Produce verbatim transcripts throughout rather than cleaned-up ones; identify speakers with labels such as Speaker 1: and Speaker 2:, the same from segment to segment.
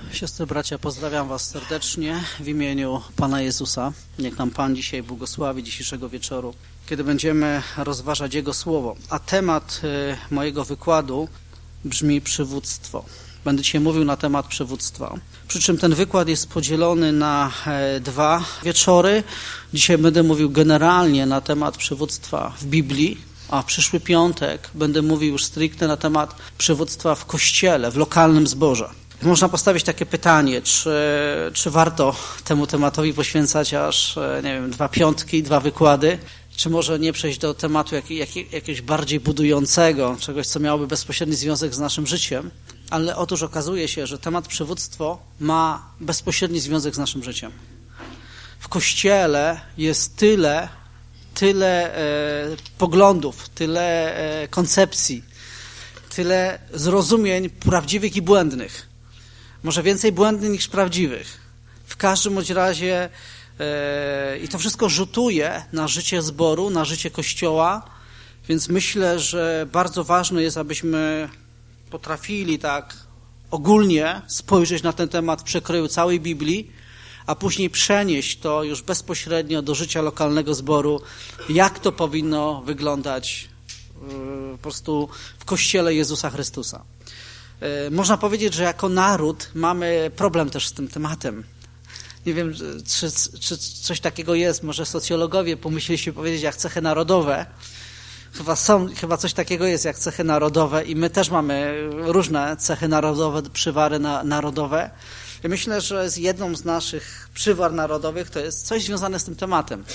Speaker 1: Siostry, bracia, pozdrawiam Was serdecznie w imieniu Pana Jezusa. Niech nam Pan dzisiaj błogosławi dzisiejszego wieczoru, kiedy będziemy rozważać Jego Słowo. A temat y, mojego wykładu brzmi przywództwo. Będę dzisiaj mówił na temat przywództwa. Przy czym ten wykład jest podzielony na e, dwa wieczory. Dzisiaj będę mówił generalnie na temat przywództwa w Biblii, a w przyszły piątek będę mówił już stricte na temat przywództwa w Kościele, w lokalnym zborze. Można postawić takie pytanie, czy, czy warto temu tematowi poświęcać aż, nie wiem, dwa piątki, dwa wykłady, czy może nie przejść do tematu jak, jak, jakiegoś bardziej budującego, czegoś, co miałoby bezpośredni związek z naszym życiem. Ale otóż okazuje się, że temat przywództwo ma bezpośredni związek z naszym życiem. W Kościele jest tyle, tyle e, poglądów, tyle e, koncepcji, tyle zrozumień prawdziwych i błędnych. Może więcej błędnych niż prawdziwych. W każdym bądź razie e, i to wszystko rzutuje na życie zboru, na życie Kościoła, więc myślę, że bardzo ważne jest, abyśmy potrafili tak ogólnie spojrzeć na ten temat w przekroju całej Biblii, a później przenieść to już bezpośrednio do życia lokalnego zboru, jak to powinno wyglądać po prostu w Kościele Jezusa Chrystusa. Można powiedzieć, że jako naród mamy problem też z tym tematem. Nie wiem, czy, czy coś takiego jest, może socjologowie pomyśleliście powiedzieć jak cechy narodowe. Chyba, są, chyba coś takiego jest jak cechy narodowe i my też mamy różne cechy narodowe, przywary na, narodowe. I myślę, że z jedną z naszych przywar narodowych to jest coś związane z tym tematem.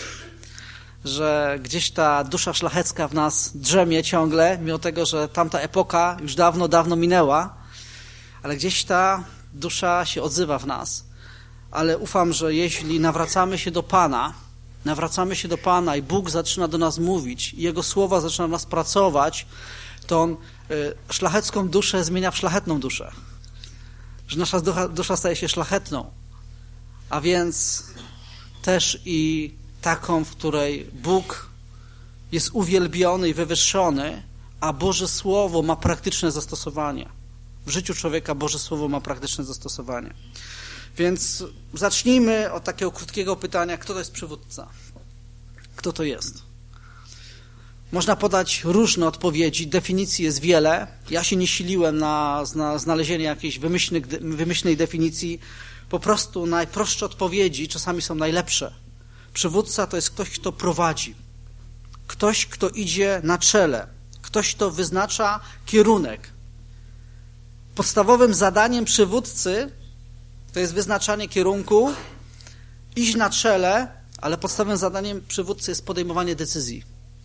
Speaker 1: Że gdzieś ta dusza szlachecka w nas drzemie ciągle, mimo tego, że tamta epoka już dawno, dawno minęła, ale gdzieś ta dusza się odzywa w nas. Ale ufam, że jeśli nawracamy się do Pana, nawracamy się do Pana i Bóg zaczyna do nas mówić i Jego słowa zaczyna w nas pracować, to On y, szlachecką duszę zmienia w szlachetną duszę. Że nasza dusza, dusza staje się szlachetną. A więc też i taką, w której Bóg jest uwielbiony i wywyższony, a Boże Słowo ma praktyczne zastosowanie. W życiu człowieka Boże Słowo ma praktyczne zastosowanie. Więc zacznijmy od takiego krótkiego pytania, kto to jest przywódca? Kto to jest? Można podać różne odpowiedzi, definicji jest wiele. Ja się nie siliłem na, na znalezienie jakiejś wymyślnej, wymyślnej definicji. Po prostu najprostsze odpowiedzi czasami są najlepsze. Przywódca to jest ktoś, kto prowadzi. Ktoś, kto idzie na czele. Ktoś, kto wyznacza kierunek. Podstawowym zadaniem przywódcy to jest wyznaczanie kierunku, iść na czele, ale podstawowym zadaniem przywódcy jest podejmowanie decyzji.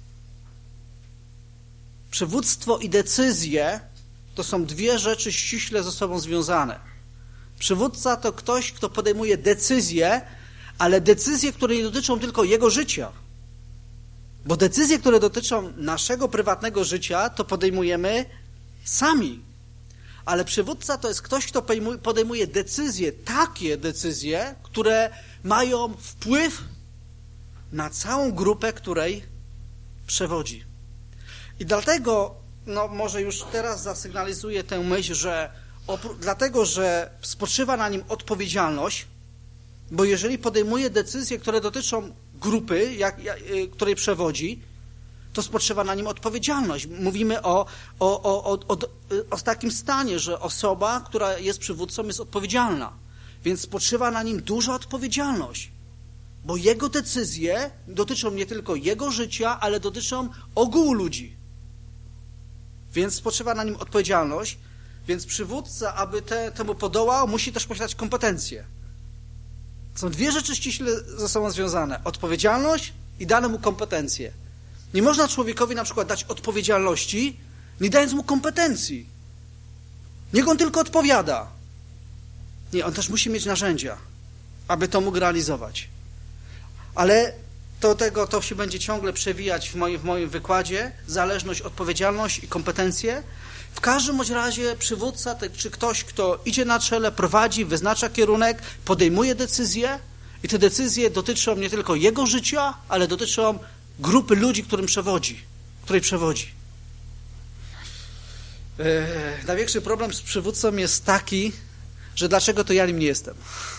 Speaker 1: Przywództwo i decyzje to są dwie rzeczy ściśle ze sobą związane. Przywódca to ktoś, kto podejmuje decyzje, ale decyzje, które nie dotyczą tylko jego życia. Bo decyzje, które dotyczą naszego prywatnego życia, to podejmujemy sami. Ale przywódca to jest ktoś, kto podejmuje decyzje, takie decyzje, które mają wpływ na całą grupę, której przewodzi. I dlatego, no może już teraz zasygnalizuję tę myśl, że opró- dlatego, że spoczywa na nim odpowiedzialność, bo jeżeli podejmuje decyzje, które dotyczą grupy, jak, jak, której przewodzi, to spoczywa na nim odpowiedzialność. Mówimy o, o, o, o, o, o takim stanie, że osoba, która jest przywódcą, jest odpowiedzialna. Więc spoczywa na nim duża odpowiedzialność, bo jego decyzje dotyczą nie tylko jego życia, ale dotyczą ogółu ludzi. Więc spoczywa na nim odpowiedzialność, więc przywódca, aby te, temu podołał, musi też posiadać kompetencje. Są dwie rzeczy ściśle ze sobą związane. Odpowiedzialność i dane mu kompetencje. Nie można człowiekowi na przykład dać odpowiedzialności, nie dając mu kompetencji. Niech on tylko odpowiada. Nie, on też musi mieć narzędzia, aby to mógł realizować. Ale do tego to się będzie ciągle przewijać w moim, w moim wykładzie. Zależność, odpowiedzialność i kompetencje. W każdym bądź razie przywódca, czy ktoś, kto idzie na czele, prowadzi, wyznacza kierunek, podejmuje decyzje i te decyzje dotyczą nie tylko jego życia, ale dotyczą grupy ludzi, którym przewodzi, której przewodzi. Największy problem z przywódcą jest taki, że dlaczego to ja nim nie jestem.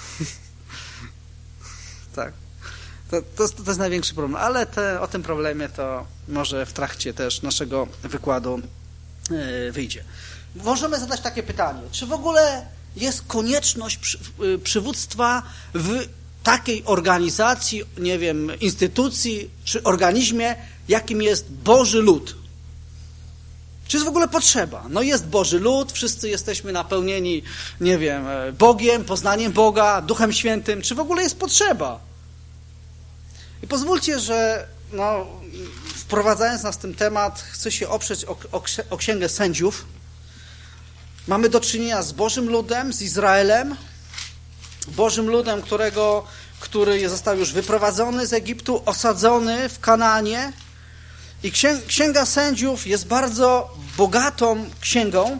Speaker 1: Tak. To, to, to jest największy problem, ale te, o tym problemie to może w trakcie też naszego wykładu yy, wyjdzie. Możemy zadać takie pytanie, czy w ogóle jest konieczność przy, yy, przywództwa w takiej organizacji, nie wiem, instytucji czy organizmie, jakim jest Boży lud? Czy jest w ogóle potrzeba? No jest Boży lud, wszyscy jesteśmy napełnieni, nie wiem, Bogiem, poznaniem Boga, Duchem Świętym. Czy w ogóle jest potrzeba? I pozwólcie, że no, wprowadzając nas w ten temat, chcę się oprzeć o, o, o Księgę Sędziów. Mamy do czynienia z Bożym ludem, z Izraelem, Bożym ludem, którego, który został już wyprowadzony z Egiptu, osadzony w Kanaanie. I Księga Sędziów jest bardzo bogatą księgą,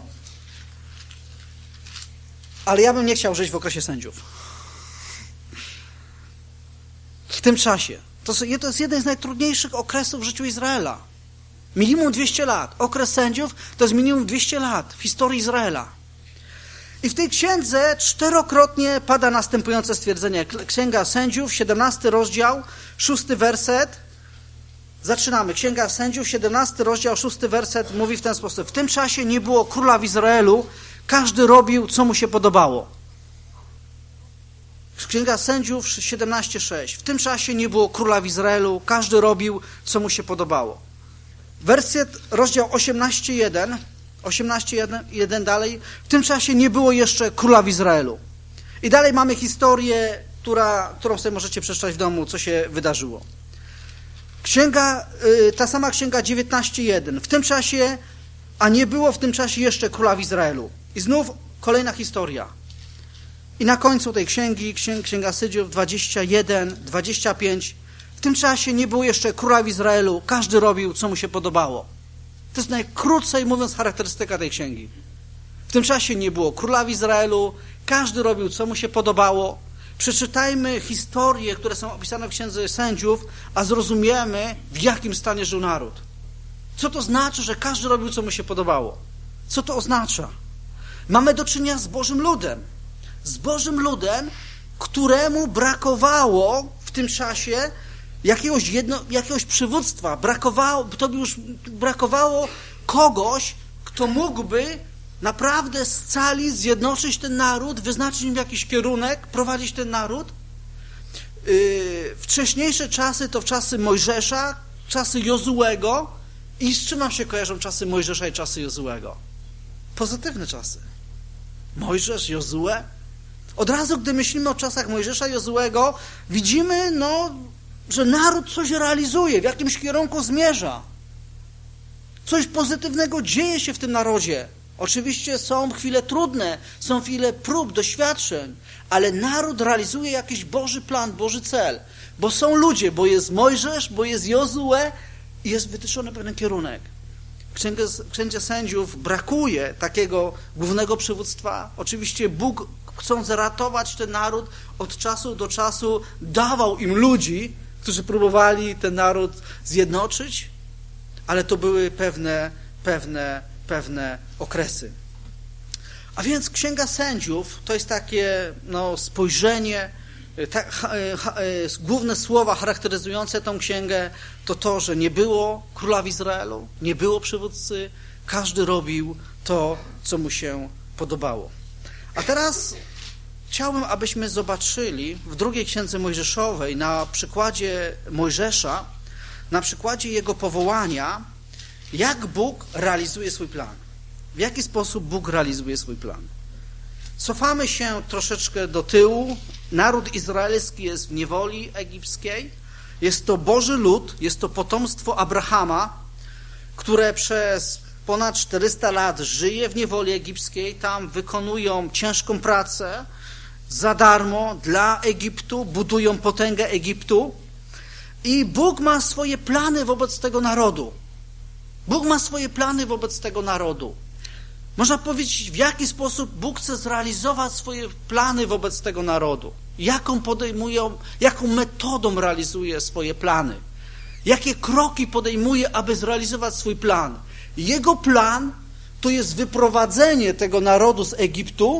Speaker 1: ale ja bym nie chciał żyć w okresie sędziów. W tym czasie. To jest jeden z najtrudniejszych okresów w życiu Izraela. Minimum dwieście lat. Okres sędziów to jest minimum dwieście lat w historii Izraela. I w tej księdze czterokrotnie pada następujące stwierdzenie. Księga Sędziów, siedemnasty rozdział, szósty werset. Zaczynamy. Księga Sędziów, siedemnasty rozdział, szósty werset mówi w ten sposób. W tym czasie nie było króla w Izraelu, każdy robił, co mu się podobało. Księga Sędziów, siedemnaście sześć. W tym czasie nie było króla w Izraelu, każdy robił, co mu się podobało. Werset, rozdział osiemnaście jeden, osiemnaście jeden dalej. W tym czasie nie było jeszcze króla w Izraelu. I dalej mamy historię, która, którą sobie możecie przeczytać w domu, co się wydarzyło. Księga, ta sama księga dziewiętnaście jeden. W tym czasie, a nie było w tym czasie jeszcze króla w Izraelu. I znów kolejna historia. I na końcu tej księgi, Księga Sędziów dwadzieścia jeden, dwadzieścia pięć. W tym czasie nie było jeszcze króla w Izraelu. Każdy robił, co mu się podobało. To jest najkrócej mówiąc charakterystyka tej księgi. W tym czasie nie było króla w Izraelu. Każdy robił, co mu się podobało. Przeczytajmy historie, które są opisane w Księdze Sędziów, a zrozumiemy, w jakim stanie żył naród. Co to znaczy, że każdy robił, co mu się podobało? Co to oznacza? Mamy do czynienia z Bożym ludem. Z Bożym ludem, któremu brakowało w tym czasie jakiegoś, jedno, jakiegoś przywództwa. Brakowało, to by już brakowało kogoś, kto mógłby naprawdę scalić, zjednoczyć ten naród, wyznaczyć im jakiś kierunek, prowadzić ten naród. Yy, wcześniejsze czasy to czasy Mojżesza, czasy Jozułego. I z czym nam się kojarzą czasy Mojżesza i czasy Jozułego? Pozytywne czasy. Mojżesz, Jozue. Od razu, gdy myślimy o czasach Mojżesza i Jozułego, widzimy, no, że naród coś realizuje, w jakimś kierunku zmierza. Coś pozytywnego dzieje się w tym narodzie. Oczywiście są chwile trudne, są chwile prób, doświadczeń, ale naród realizuje jakiś Boży plan, Boży cel. Bo są ludzie, bo jest Mojżesz, bo jest Jozue i jest wytyczony pewien kierunek. W Księdze Sędziów brakuje takiego głównego przywództwa. Oczywiście Bóg, chcąc ratować ten naród, od czasu do czasu dawał im ludzi, którzy próbowali ten naród zjednoczyć, ale to były pewne, pewne, pewne okresy. A więc Księga Sędziów to jest takie no, spojrzenie, ta, ha, ha, główne słowa charakteryzujące tą księgę to to, że nie było króla w Izraelu, nie było przywódcy, każdy robił to, co mu się podobało. A teraz chciałbym, abyśmy zobaczyli w drugiej księdze Mojżeszowej na przykładzie Mojżesza, na przykładzie jego powołania, jak Bóg realizuje swój plan. W jaki sposób Bóg realizuje swój plan. Cofamy się troszeczkę do tyłu. Naród izraelski jest w niewoli egipskiej. Jest to Boży lud, jest to potomstwo Abrahama, które przez ponad czterysta lat żyje w niewoli egipskiej. Tam wykonują ciężką pracę za darmo dla Egiptu, budują potęgę Egiptu. I Bóg ma swoje plany wobec tego narodu. Bóg ma swoje plany wobec tego narodu. Można powiedzieć, w jaki sposób Bóg chce zrealizować swoje plany wobec tego narodu. Jaką podejmują, jaką metodą realizuje swoje plany. Jakie kroki podejmuje, aby zrealizować swój plan. Jego plan to jest wyprowadzenie tego narodu z Egiptu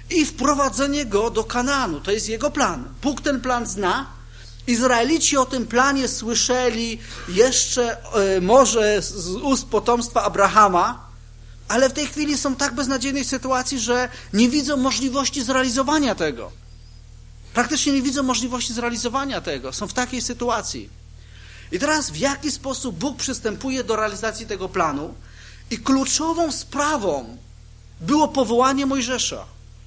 Speaker 1: i wprowadzenie go do Kanaanu. To jest jego plan. Bóg ten plan zna. Izraelici o tym planie słyszeli jeszcze e, może z ust potomstwa Abrahama, ale w tej chwili są w tak beznadziejnej sytuacji, że nie widzą możliwości zrealizowania tego. Praktycznie nie widzą możliwości zrealizowania tego. Są w takiej sytuacji. I teraz w jaki sposób Bóg przystępuje do realizacji tego planu? I kluczową sprawą było powołanie Mojżesza.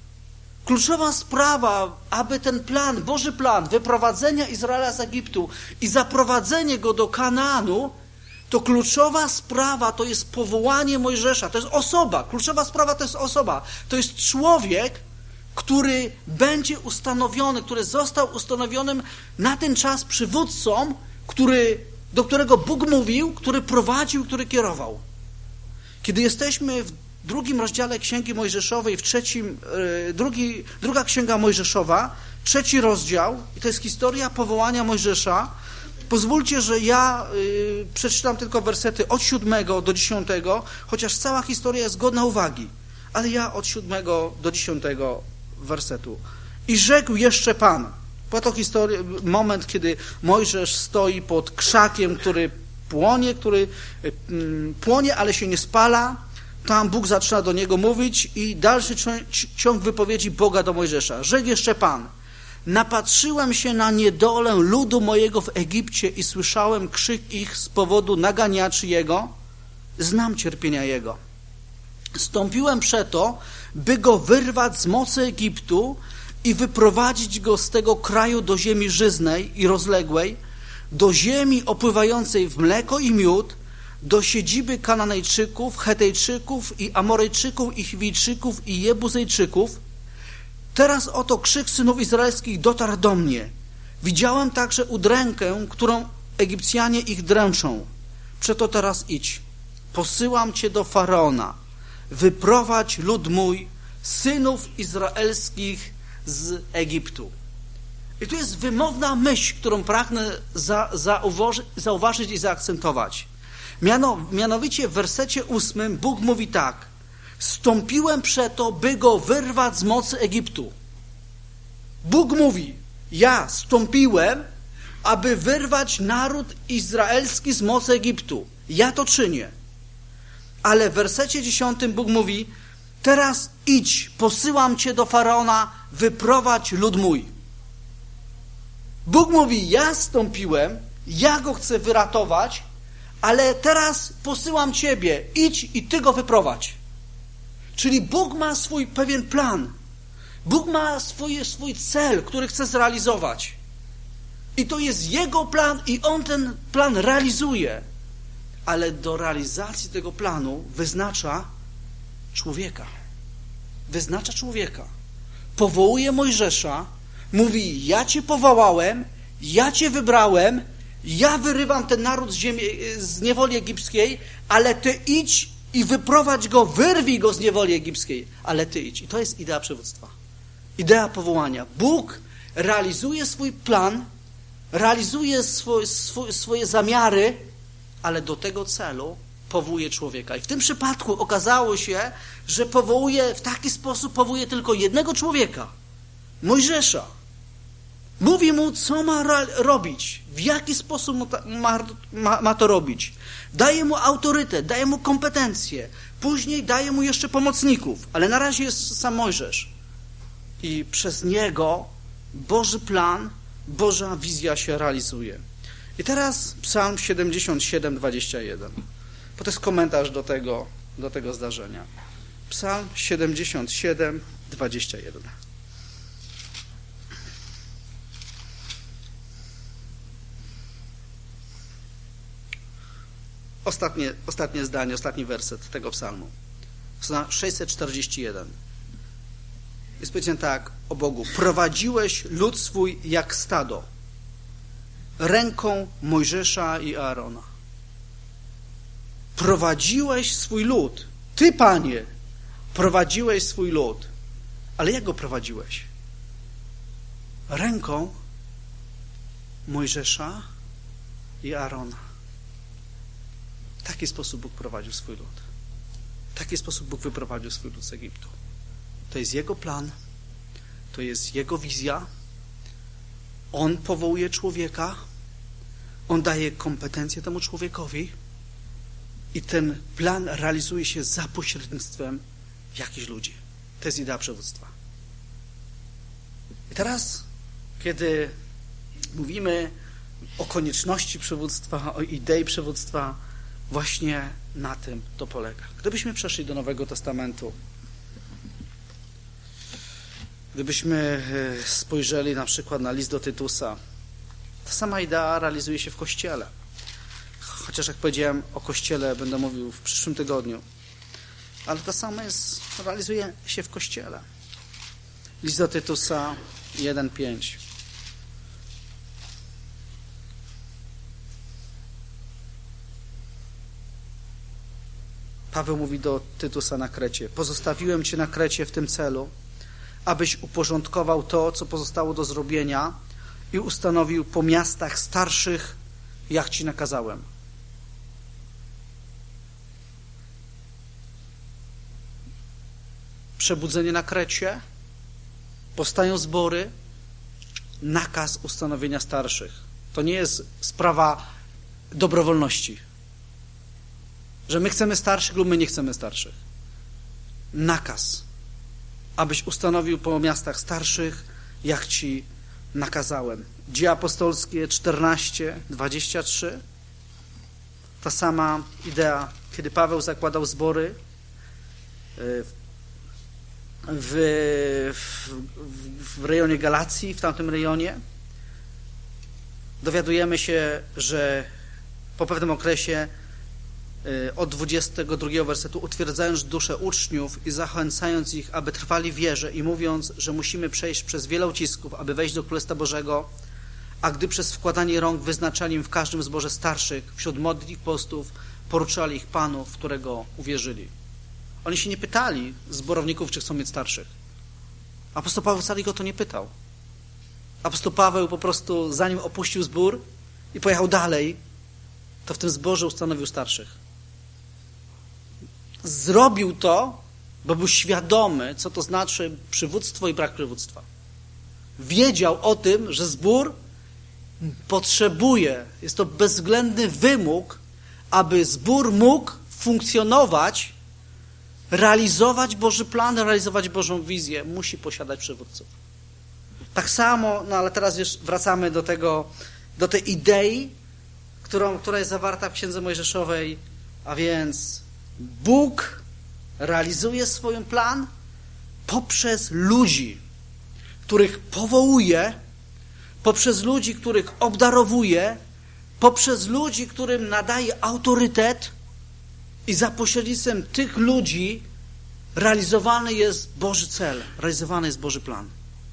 Speaker 1: Kluczowa sprawa, aby ten plan, Boży plan wyprowadzenia Izraela z Egiptu i zaprowadzenie go do Kanaanu, to kluczowa sprawa to jest powołanie Mojżesza. To jest osoba. Kluczowa sprawa to jest osoba. To jest człowiek, który będzie ustanowiony, który został ustanowionym na ten czas przywódcą, który, do którego Bóg mówił, który prowadził, który kierował. Kiedy jesteśmy w drugim rozdziale Księgi Mojżeszowej, w trzecim, drugi, druga Księga Mojżeszowa, trzeci rozdział, i to jest historia powołania Mojżesza. Pozwólcie, że ja y, przeczytam tylko wersety od siódmego do dziesiątego, chociaż cała historia jest godna uwagi, ale ja od siódmego do dziesiątego wersetu. I rzekł jeszcze Pan. Po to historię, moment, kiedy Mojżesz stoi pod krzakiem, który płonie, który y, płonie, ale się nie spala. Tam Bóg zaczyna do niego mówić i dalszy ciąg wypowiedzi Boga do Mojżesza. Rzekł jeszcze Pan: napatrzyłem się na niedolę ludu mojego w Egipcie i słyszałem krzyk ich z powodu naganiaczy jego. Znam cierpienia jego. Stąpiłem przeto, by go wyrwać z mocy Egiptu i wyprowadzić go z tego kraju do ziemi żyznej i rozległej, do ziemi opływającej w mleko i miód, do siedziby Kananejczyków, Hetejczyków i Amorejczyków i Chiwijczyków i Jebuzejczyków. Teraz oto krzyk synów izraelskich dotarł do mnie. Widziałem także udrękę, którą Egipcjanie ich dręczą. Przeto teraz idź. Posyłam cię do Faraona. Wyprowadź lud mój, synów izraelskich z Egiptu. I tu jest wymowna myśl, którą pragnę za, zauważy, zauważyć i zaakcentować. Miano, mianowicie w wersecie ósmym Bóg mówi tak: stąpiłem przeto, by go wyrwać z mocy Egiptu. Bóg mówi: ja stąpiłem, aby wyrwać naród izraelski z mocy Egiptu. Ja to czynię. Ale w wersecie dziesiątym Bóg mówi: teraz idź, posyłam cię do Faraona, wyprowadź lud mój. Bóg mówi: ja stąpiłem, ja go chcę wyratować, ale teraz posyłam ciebie, idź i ty go wyprowadź. Czyli Bóg ma swój pewien plan. Bóg ma swój, swój cel, który chce zrealizować. I to jest Jego plan i On ten plan realizuje. Ale do realizacji tego planu wyznacza człowieka. Wyznacza człowieka. Powołuje Mojżesza, mówi: ja cię powołałem, ja cię wybrałem, ja wyrywam ten naród z, ziemi, z niewoli egipskiej, ale ty idź i wyprowadź go, wyrwij go z niewoli egipskiej, ale ty idź. I to jest idea przywództwa. Idea powołania. Bóg realizuje swój plan, realizuje swój, swój, swoje zamiary, ale do tego celu powołuje człowieka. I w tym przypadku okazało się, że powołuje, w taki sposób powołuje tylko jednego człowieka, Mojżesza. Mówi mu, co ma robić, w jaki sposób ma, ma, ma to robić. Daje mu autorytet, daje mu kompetencje. Później daje mu jeszcze pomocników, ale na razie jest sam Mojżesz. I przez niego Boży plan, Boża wizja się realizuje. I teraz Psalm siedemdziesiąt siedem, dwadzieścia jeden. Bo to jest komentarz do tego, do tego zdarzenia. Psalm siedemdziesiąt siedem, dwadzieścia jeden. Ostatnie, ostatnie zdanie, ostatni werset tego psalmu. Strona sześćset czterdzieści jeden. Jest powiedziane tak o Bogu: prowadziłeś lud swój jak stado ręką Mojżesza i Aarona. Prowadziłeś swój lud. Ty, Panie, prowadziłeś swój lud. Ale jak go prowadziłeś? Ręką Mojżesza i Aarona. W taki sposób Bóg prowadził swój lud. W taki sposób Bóg wyprowadził swój lud z Egiptu. To jest Jego plan, To jest Jego wizja. On powołuje człowieka. On daje kompetencje temu człowiekowi. I ten plan realizuje się za pośrednictwem jakichś ludzi. To jest idea przywództwa. I teraz, kiedy mówimy o konieczności przywództwa, o idei przywództwa, właśnie na tym to polega. Gdybyśmy przeszli do Nowego Testamentu, gdybyśmy spojrzeli na przykład na list do Tytusa, ta sama idea realizuje się w Kościele. Chociaż jak powiedziałem o Kościele, będę mówił w przyszłym tygodniu. Ale ta sama jest, realizuje się w Kościele. List do Tytusa jeden pięć. Paweł mówi do Tytusa na Krecie. Pozostawiłem cię na Krecie w tym celu, abyś uporządkował to, co pozostało do zrobienia i ustanowił po miastach starszych, jak ci nakazałem. Przebudzenie na Krecie, powstają zbory, nakaz ustanowienia starszych. To nie jest sprawa dobrowolności, że my chcemy starszych lub my nie chcemy starszych. Nakaz, abyś ustanowił po miastach starszych, jak ci nakazałem. Dzieje apostolskie czternaście dwadzieścia trzy. Ta sama idea, kiedy Paweł zakładał zbory w, w, w rejonie Galacji, w tamtym rejonie, dowiadujemy się, że po pewnym okresie od dwudziestego drugiego wersetu, utwierdzając duszę uczniów i zachęcając ich, aby trwali w wierze i mówiąc, że musimy przejść przez wiele ucisków, aby wejść do Królestwa Bożego, a gdy przez wkładanie rąk wyznaczali im w każdym zborze starszych, wśród modlitw i postów, poruczali ich Panu, w którego uwierzyli. Oni się nie pytali zborowników, czy chcą mieć starszych. Apostoł Paweł wcale go to nie pytał. Apostoł Paweł po prostu, zanim opuścił zbór i pojechał dalej, to w tym zborze ustanowił starszych. Zrobił to, bo był świadomy, co to znaczy przywództwo i brak przywództwa. Wiedział o tym, że zbór potrzebuje, jest to bezwzględny wymóg, aby zbór mógł funkcjonować, realizować Boży plan, realizować Bożą wizję, musi posiadać przywódców. Tak samo, no ale teraz już wracamy do tego, do tej idei, którą, która jest zawarta w Księdze Mojżeszowej, a więc Bóg realizuje swój plan poprzez ludzi, których powołuje, poprzez ludzi, których obdarowuje, poprzez ludzi, którym nadaje autorytet i za pośrednictwem tych ludzi realizowany jest Boży cel, realizowany jest Boży plan.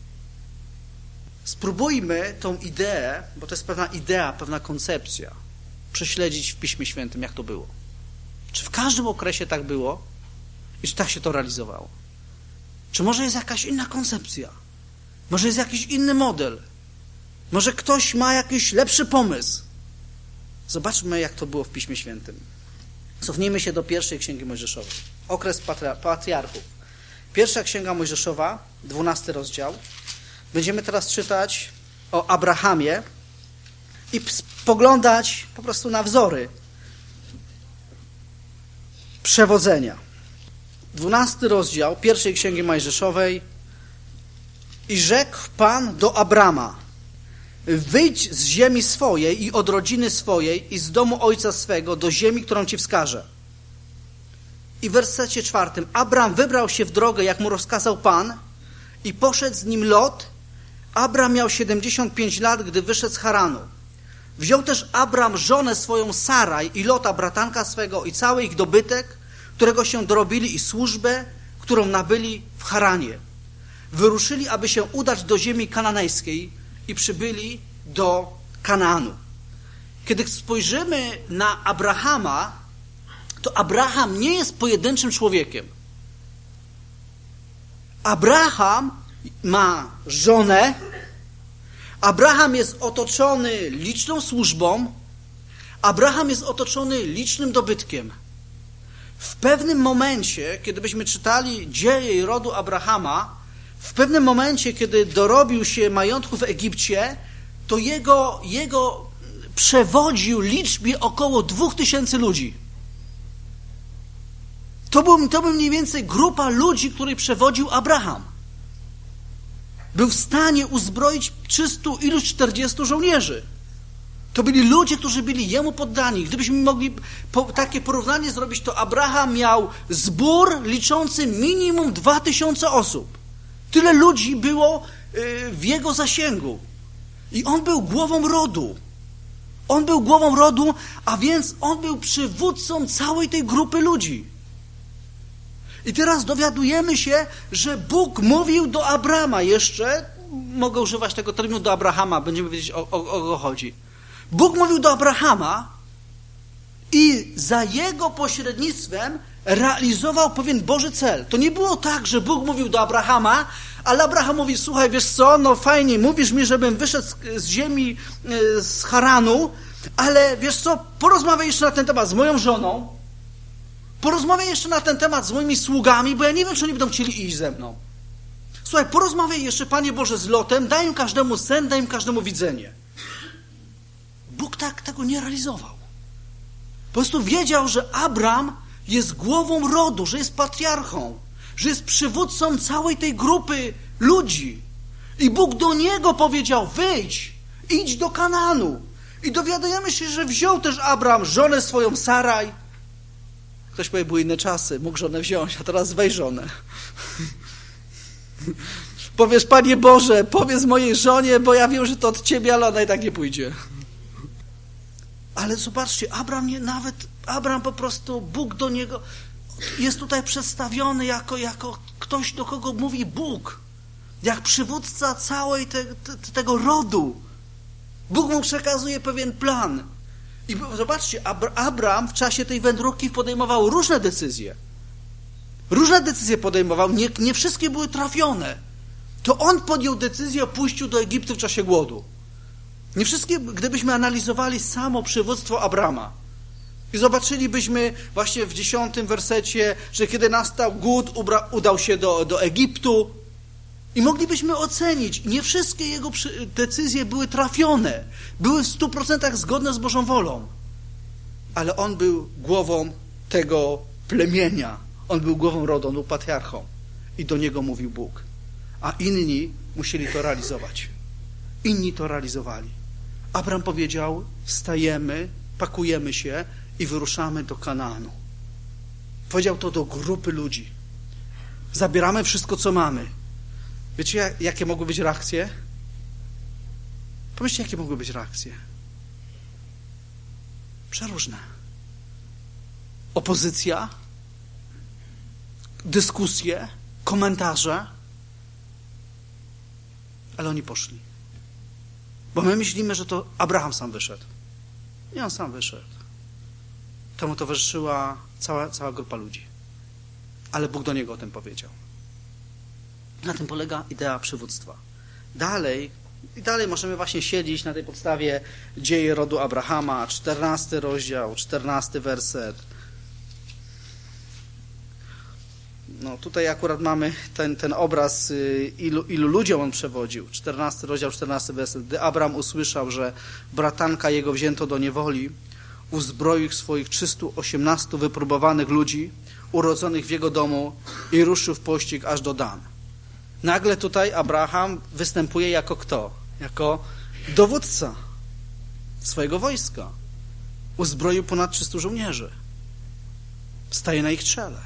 Speaker 1: Spróbujmy tą ideę, bo to jest pewna idea, pewna koncepcja, prześledzić w Piśmie Świętym, jak to było. Czy w każdym okresie tak było i czy tak się to realizowało? Czy może jest jakaś inna koncepcja? Może jest jakiś inny model? Może ktoś ma jakiś lepszy pomysł? Zobaczmy, jak to było w Piśmie Świętym. Cofnijmy się do pierwszej Księgi Mojżeszowej. Okres patriarchów. Pierwsza Księga Mojżeszowa, dwunasty rozdział. Będziemy teraz czytać o Abrahamie i spoglądać po prostu na wzory przewodzenia. Dwunasty rozdział pierwszej Księgi Mojżeszowej. I rzekł Pan do Abrama: wyjdź z ziemi swojej i od rodziny swojej i z domu ojca swego do ziemi, którą ci wskażę. I w wersecie czwartym. Abram wybrał się w drogę, jak mu rozkazał Pan, i poszedł z nim Lot. Abram miał siedemdziesiąt pięć lat, gdy wyszedł z Haranu. Wziął też Abram żonę swoją Saraj i Lota, bratanka swego, i cały ich dobytek, którego się dorobili, i służbę, którą nabyli w Haranie. Wyruszyli, aby się udać do ziemi kananejskiej i przybyli do Kanaanu. Kiedy spojrzymy na Abrahama, to Abraham nie jest pojedynczym człowiekiem. Abraham ma żonę, Abraham jest otoczony liczną służbą, Abraham jest otoczony licznym dobytkiem. W pewnym momencie, kiedy byśmy czytali dzieje i rodu Abrahama, W pewnym momencie, kiedy dorobił się majątku w Egipcie, to jego, jego przewodził liczbie około dwóch tysięcy ludzi. To był, to był mniej więcej grupa ludzi, której przewodził Abraham. Był w stanie uzbroić trzystu iluś czterdziestu żołnierzy. To byli ludzie, którzy byli jemu poddani. Gdybyśmy mogli po, takie porównanie zrobić, to Abraham miał zbór liczący minimum dwa tysiące osób. Tyle ludzi było y, w jego zasięgu. I on był głową rodu. On był głową rodu, a więc on był przywódcą całej tej grupy ludzi. I teraz dowiadujemy się, że Bóg mówił do Abrama jeszcze, mogę używać tego terminu do Abrahama, będziemy wiedzieć o, o, o co chodzi. Bóg mówił do Abrahama i za jego pośrednictwem realizował pewien Boży cel. To nie było tak, że Bóg mówił do Abrahama, ale Abraham mówi, słuchaj, wiesz co, no fajnie, mówisz mi, żebym wyszedł z, z ziemi, z Haranu, ale wiesz co, porozmawiaj jeszcze na ten temat z moją żoną, porozmawiaj jeszcze na ten temat z moimi sługami, bo ja nie wiem, czy oni będą chcieli iść ze mną. Słuchaj, porozmawiaj jeszcze, Panie Boże, z Lotem, daj im każdemu sen, daj im każdemu widzenie. Bóg tak tego nie realizował. Po prostu wiedział, że Abram jest głową rodu, że jest patriarchą, że jest przywódcą całej tej grupy ludzi. I Bóg do niego powiedział, wyjdź, idź do Kanaanu. I dowiadujemy się, że wziął też Abram żonę swoją Saraj. Ktoś powie, były inne czasy, mógł żonę wziąć, a teraz weź żonę. Powiesz, Panie Boże, powiedz mojej żonie, bo ja wiem, że to od Ciebie, ale ona i tak nie pójdzie. Ale zobaczcie, Abram nie, nawet Abram po prostu, Bóg do niego jest tutaj przedstawiony jako, jako ktoś, do kogo mówi Bóg. Jak przywódca całej te, te, tego rodu. Bóg mu przekazuje pewien plan. I zobaczcie, Abram w czasie tej wędrówki podejmował różne decyzje. Różne decyzje podejmował, nie, nie wszystkie były trafione. To on podjął decyzję o pójściu do Egiptu w czasie głodu. Nie wszystkie, gdybyśmy analizowali samo przywództwo Abrama i zobaczylibyśmy właśnie w dziesiątym wersecie, że kiedy nastał głód, ubra, udał się do, do Egiptu i moglibyśmy ocenić, nie wszystkie jego decyzje były trafione, były w stu procentach zgodne z Bożą wolą, ale on był głową tego plemienia, on był głową rodu, on był patriarchą i do niego mówił Bóg, a inni musieli to realizować. Inni to realizowali. Abram powiedział, wstajemy, pakujemy się i wyruszamy do Kanaanu. Powiedział to do grupy ludzi. Zabieramy wszystko, co mamy. Wiecie, jakie mogły być reakcje? Pomyślcie, jakie mogły być reakcje? Przeróżne. Opozycja, dyskusje, komentarze, ale oni poszli. Bo my myślimy, że to Abraham sam wyszedł. Nie, on sam wyszedł. Temu towarzyszyła cała, cała grupa ludzi. Ale Bóg do niego o tym powiedział. Na tym polega idea przywództwa. Dalej, i dalej możemy właśnie siedzieć na tej podstawie dzieje rodu Abrahama, czternasty rozdział, czternasty werset. No tutaj akurat mamy ten, ten obraz, ilu, ilu ludziom on przewodził. czternasty rozdział, czternasty werset. Gdy Abram usłyszał, że bratanka jego wzięto do niewoli, uzbroił swoich trzystu osiemnastu wypróbowanych ludzi, urodzonych w jego domu i ruszył w pościg aż do Dan. Nagle tutaj Abraham występuje jako kto? Jako dowódca swojego wojska. Uzbroił ponad trzystu żołnierzy. Staje na ich czele.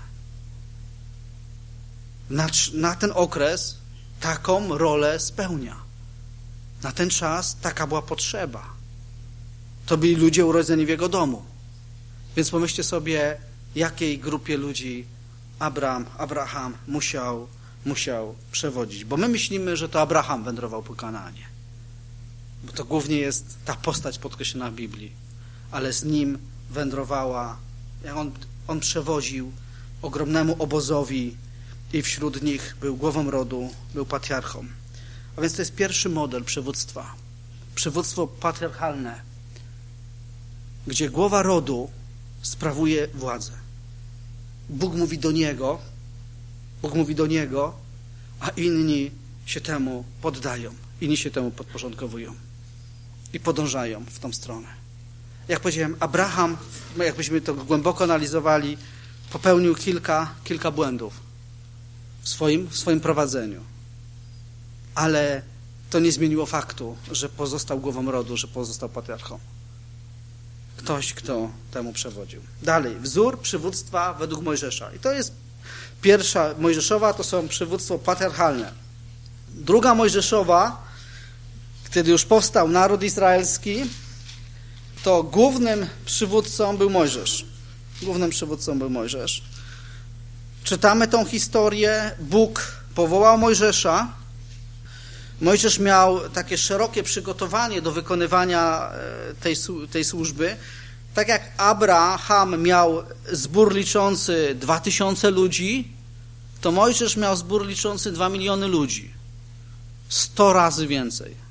Speaker 1: Na, na ten okres taką rolę spełnia. Na ten czas taka była potrzeba. To byli ludzie urodzeni w jego domu. Więc pomyślcie sobie, jakiej grupie ludzi Abram, Abraham musiał, musiał przewodzić. Bo my myślimy, że to Abraham wędrował po Kanaanie. Bo to głównie jest ta postać podkreślona w Biblii. Ale z nim wędrowała, jak on, on przewoził ogromnemu obozowi i wśród nich był głową rodu, był patriarchą. A więc to jest pierwszy model przywództwa. Przywództwo patriarchalne, gdzie głowa rodu sprawuje władzę. Bóg mówi do niego, Bóg mówi do niego, a inni się temu poddają, inni się temu podporządkowują i podążają w tą stronę. Jak powiedziałem, Abraham, jakbyśmy to głęboko analizowali, popełnił kilka, kilka błędów w swoim, w swoim prowadzeniu. Ale to nie zmieniło faktu, że pozostał głową rodu, że pozostał patriarchą. Ktoś, kto temu przewodził. Dalej, wzór przywództwa według Mojżesza. I to jest pierwsza Mojżeszowa, to są przywództwo patriarchalne. Druga Mojżeszowa, kiedy już powstał naród izraelski, to głównym przywódcą był Mojżesz. Głównym przywódcą był Mojżesz. Czytamy tą historię. Bóg powołał Mojżesza. Mojżesz miał takie szerokie przygotowanie do wykonywania tej, tej służby. Tak jak Abraham miał zbór liczący dwa tysiące ludzi, to Mojżesz miał zbór liczący dwa miliony ludzi. Sto razy więcej.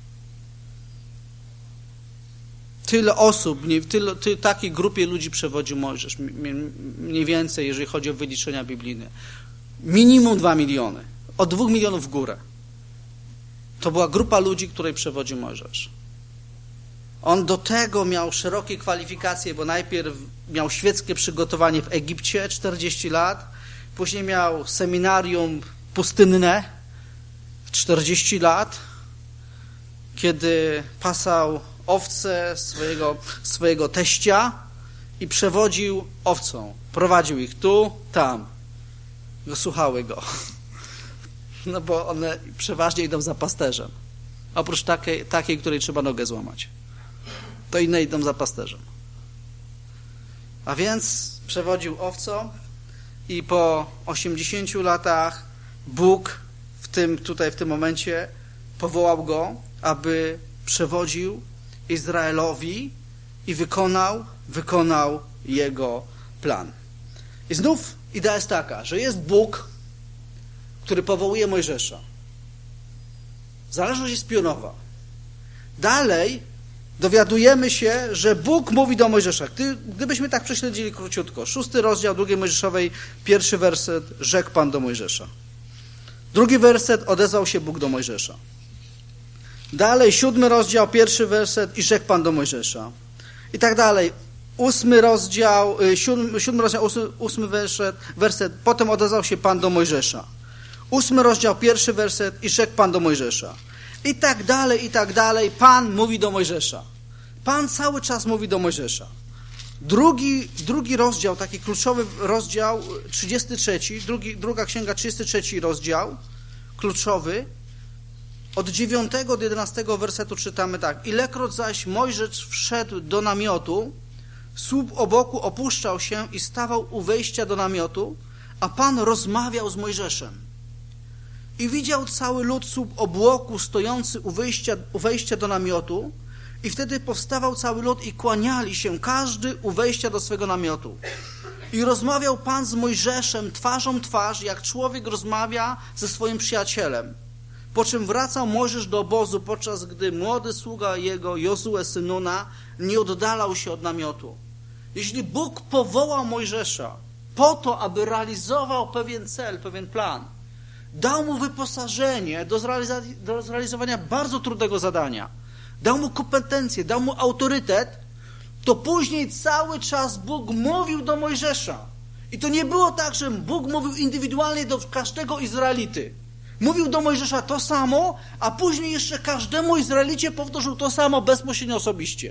Speaker 1: Tyle osób, nie, tyle, tyle, takiej grupie ludzi przewodził Mojżesz, mniej więcej, jeżeli chodzi o wyliczenia biblijne. Minimum dwa miliony. Od dwóch milionów w górę. To była grupa ludzi, której przewodził Mojżesz. On do tego miał szerokie kwalifikacje, bo najpierw miał świeckie przygotowanie w Egipcie czterdzieści lat, później miał seminarium pustynne czterdzieści lat, kiedy pasał owce swojego, swojego teścia i przewodził owcą. Prowadził ich tu, tam. Go słuchały go. No bo one przeważnie idą za pasterzem. Oprócz takiej, takiej, której trzeba nogę złamać. To inne idą za pasterzem. A więc przewodził owcą i po osiemdziesięciu latach Bóg w tym, tutaj w tym momencie powołał go, aby przewodził Izraelowi i wykonał, wykonał jego plan. I znów idea jest taka, że jest Bóg, który powołuje Mojżesza. Zależność jest pionowa. Dalej dowiadujemy się, że Bóg mówi do Mojżesza. Gdy, gdybyśmy tak prześledzili króciutko. Szósty rozdział drugiej Mojżeszowej, pierwszy werset, rzekł Pan do Mojżesza. Drugi werset, odezwał się Bóg do Mojżesza. Dalej, siódmy rozdział, pierwszy werset, i rzekł Pan do Mojżesza. I tak dalej. Ósmy rozdział, siódmy, siódmy rozdział, ósmy, ósmy werset, werset, potem odezwał się Pan do Mojżesza. Ósmy rozdział, pierwszy werset, i rzekł Pan do Mojżesza. I tak dalej, i tak dalej. Pan mówi do Mojżesza. Pan cały czas mówi do Mojżesza. Drugi, drugi rozdział, taki kluczowy rozdział, trzydziesty trzeci, drugi, druga księga, trzydziesty trzeci rozdział, kluczowy. Od dziewiątego do jedenastego wersetu czytamy tak. Ilekroć zaś Mojżesz wszedł do namiotu, słup obok opuszczał się i stawał u wejścia do namiotu, a Pan rozmawiał z Mojżeszem. I widział cały lud słup obłoku stojący u wejścia, u wejścia do namiotu, i wtedy powstawał cały lud i kłaniali się, każdy u wejścia do swego namiotu. I rozmawiał Pan z Mojżeszem twarzą twarz, jak człowiek rozmawia ze swoim przyjacielem. Po czym wracał Mojżesz do obozu, podczas gdy młody sługa jego, Jozue syn Nuna, nie oddalał się od namiotu. Jeśli Bóg powołał Mojżesza po to, aby realizował pewien cel, pewien plan, dał mu wyposażenie do, zrealiza- do zrealizowania bardzo trudnego zadania, dał mu kompetencje, dał mu autorytet, to później cały czas Bóg mówił do Mojżesza. I to nie było tak, że Bóg mówił indywidualnie do każdego Izraelity. Mówił do Mojżesza to samo, a później jeszcze każdemu Izraelicie powtórzył to samo bezpośrednio osobiście.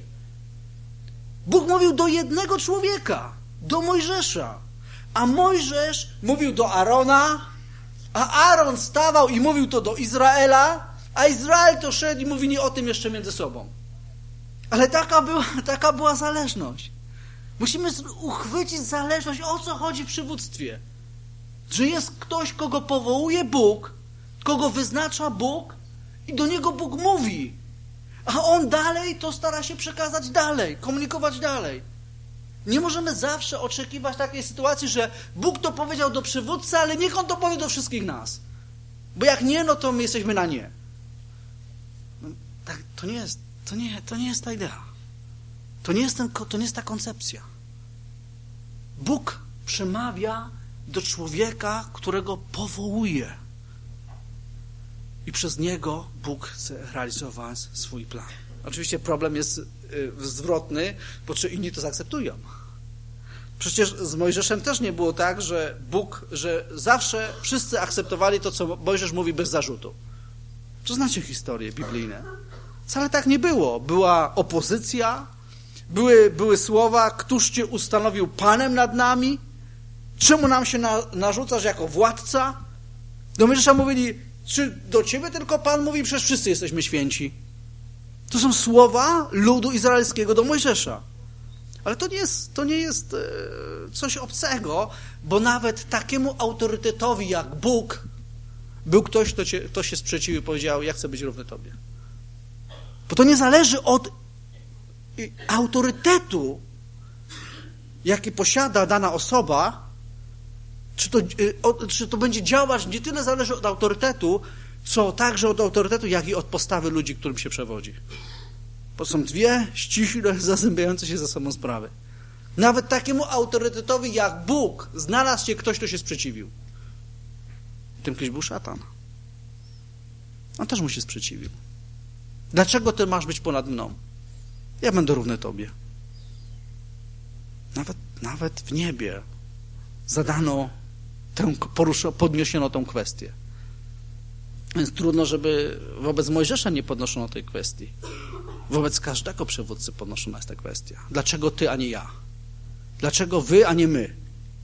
Speaker 1: Bóg mówił do jednego człowieka, do Mojżesza. A Mojżesz mówił do Arona, a Aaron stawał i mówił to do Izraela, a Izrael to szedł i mówili o tym jeszcze między sobą. Ale taka była, taka była zależność. Musimy uchwycić zależność, o co chodzi w przywództwie. Że jest ktoś, kogo powołuje Bóg, kogo wyznacza Bóg i do niego Bóg mówi. A on dalej to stara się przekazać dalej, komunikować dalej. Nie możemy zawsze oczekiwać takiej sytuacji, że Bóg to powiedział do przywódcy, ale niech on to powie do wszystkich nas. Bo jak nie, no to my jesteśmy na nie. No, tak, to nie jest, to nie, to nie jest ta idea. To nie jest, ten, to nie jest ta koncepcja. Bóg przemawia do człowieka, którego powołuje. I przez niego Bóg chce realizować swój plan. Oczywiście problem jest zwrotny, bo czy inni to zaakceptują. Przecież z Mojżeszem też nie było tak, że Bóg, że zawsze wszyscy akceptowali to, co Mojżesz mówi bez zarzutu. To znacie historie biblijne. Wcale tak nie było. Była opozycja, były, były słowa, któż cię ustanowił Panem nad nami? Czemu nam się na, narzucasz jako władca? Do Mojżesza mówili, czy do ciebie tylko Pan mówi, przecież wszyscy jesteśmy święci. To są słowa ludu izraelskiego do Mojżesza. Ale to nie jest, to nie jest coś obcego, bo nawet takiemu autorytetowi jak Bóg był ktoś, kto, cię, kto się sprzeciwił i powiedział, ja chcę być równy Tobie. Bo to nie zależy od autorytetu, jaki posiada dana osoba, czy to, czy to będzie działać, nie tyle zależy od autorytetu, co także od autorytetu, jak i od postawy ludzi, którym się przewodzi. Bo są dwie ściśle zazębiające się ze sobą sprawy. Nawet takiemu autorytetowi jak Bóg znalazł się ktoś, kto się sprzeciwił. Tym ktoś był szatan. On też mu się sprzeciwił. Dlaczego ty masz być ponad mną? Ja będę równy Tobie. Nawet, nawet w niebie zadano tę, poruszo, podniesiono tę kwestię. Więc trudno, żeby wobec Mojżesza nie podnoszono tej kwestii. Wobec każdego przywódcy podnoszona jest ta kwestia. Dlaczego ty, a nie ja? Dlaczego wy, a nie my?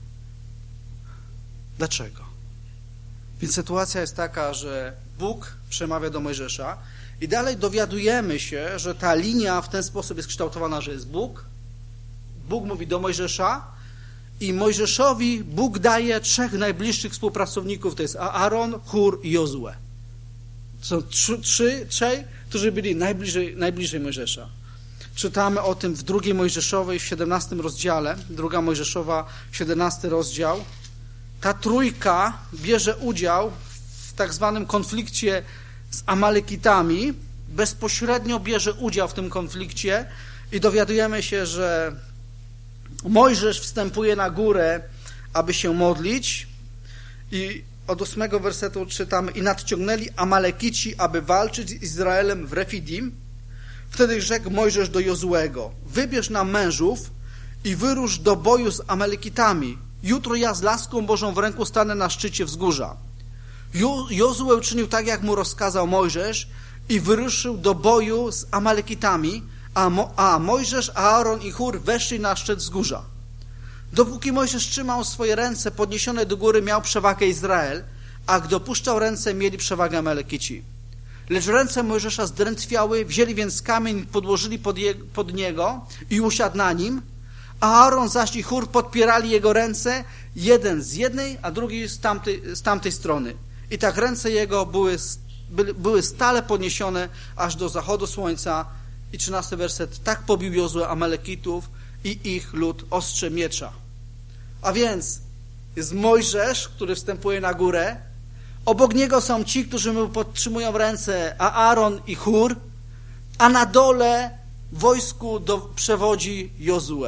Speaker 1: Dlaczego? Więc sytuacja jest taka, że Bóg przemawia do Mojżesza i dalej dowiadujemy się, że ta linia w ten sposób jest kształtowana, że jest Bóg. Bóg mówi do Mojżesza i Mojżeszowi Bóg daje trzech najbliższych współpracowników, to jest Aaron, Hur i Jozue. To są trzy, trzy, trzej, którzy byli najbliżej, najbliżej Mojżesza. Czytamy o tym w drugiej Mojżeszowej, w siedemnastym rozdziale, druga Mojżeszowa, siedemnasty rozdział. Ta trójka bierze udział w tak zwanym konflikcie z Amalekitami, bezpośrednio bierze udział w tym konflikcie i dowiadujemy się, że Mojżesz wstępuje na górę, aby się modlić i od ósmego wersetu czytamy i nadciągnęli Amalekici, aby walczyć z Izraelem w Refidim. Wtedy rzekł Mojżesz do Jozuego, wybierz nam mężów i wyrusz do boju z Amalekitami. Jutro ja z laską Bożą w ręku stanę na szczycie wzgórza. Jo- Jozue uczynił tak, jak mu rozkazał Mojżesz i wyruszył do boju z Amalekitami, a, Mo- a Mojżesz, Aaron i Hur weszli na szczyt wzgórza. Dopóki Mojżesz trzymał swoje ręce podniesione do góry, miał przewagę Izrael, a gdy opuszczał ręce, mieli przewagę Amalekici. Lecz ręce Mojżesza zdrętwiały, wzięli więc kamień, podłożyli pod, je, pod niego i usiadł na nim, a Aaron zaś i Hur podpierali jego ręce, jeden z jednej, a drugi z tamtej, z tamtej strony. I tak ręce jego były, były, były stale podniesione aż do zachodu słońca. I trzynasty werset, tak pobił Jozue Amalekitów i ich lud ostrzem miecza. A więc jest Mojżesz, który wstępuje na górę, obok niego są ci, którzy mu podtrzymują ręce, a Aaron i Hur, a na dole wojsku do, przewodzi Jozue.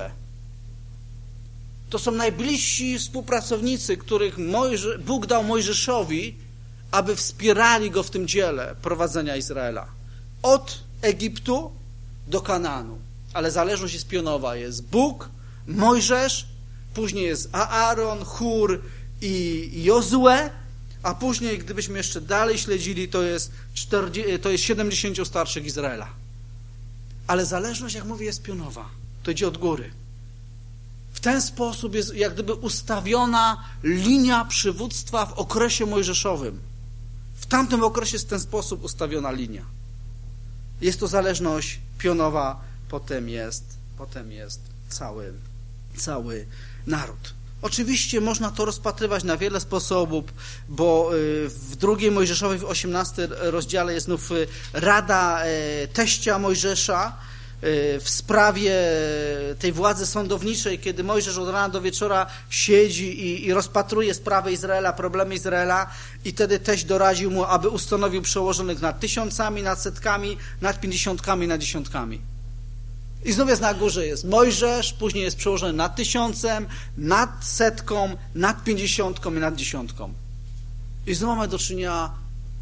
Speaker 1: To są najbliżsi współpracownicy, których Mojże, Bóg dał Mojżeszowi, aby wspierali go w tym dziele prowadzenia Izraela. Od Egiptu do Kanaanu. Ale zależność jest pionowa. Jest Bóg, Mojżesz, później jest Aaron, Hur i Jozue, a później, gdybyśmy jeszcze dalej śledzili, to jest, czterdzieści, to jest siedemdziesięciu starszych Izraela. Ale zależność, jak mówię, jest pionowa. To idzie od góry. W ten sposób jest jak gdyby ustawiona linia przywództwa w okresie mojżeszowym. W tamtym okresie jest w ten sposób ustawiona linia. Jest to zależność pionowa, potem jest, potem jest cały, cały naród. Oczywiście można to rozpatrywać na wiele sposobów, bo w drugiej Mojżeszowej, w osiemnastym rozdziale jest znów rada teścia Mojżesza w sprawie tej władzy sądowniczej, kiedy Mojżesz od rana do wieczora siedzi i, i rozpatruje sprawę Izraela, problemy Izraela i wtedy teść doradził mu, aby ustanowił przełożonych nad tysiącami, nad setkami, nad pięćdziesiątkami, nad dziesiątkami. I znów jest na górze jest Mojżesz, później jest przełożony nad tysiącem, nad setką, nad pięćdziesiątką i nad dziesiątką. I znów mamy do czynienia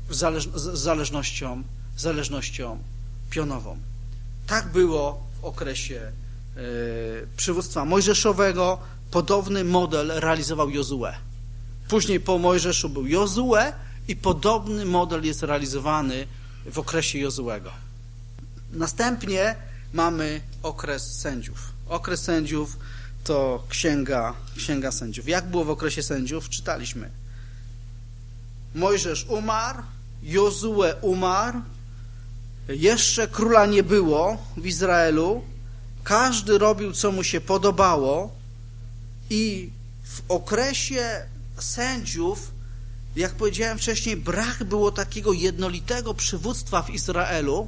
Speaker 1: zależ, z zależnością, zależnością pionową. Tak było w okresie y, przywództwa mojżeszowego. Podobny model realizował Jozue. Później po Mojżeszu był Jozue i podobny model jest realizowany w okresie Jozuego. Następnie mamy okres sędziów. Okres sędziów to księga, księga sędziów. Jak było w okresie sędziów? Czytaliśmy. Mojżesz umarł, Jozue umarł, jeszcze króla nie było w Izraelu, każdy robił, co mu się podobało i w okresie sędziów, jak powiedziałem wcześniej, brak było takiego jednolitego przywództwa w Izraelu,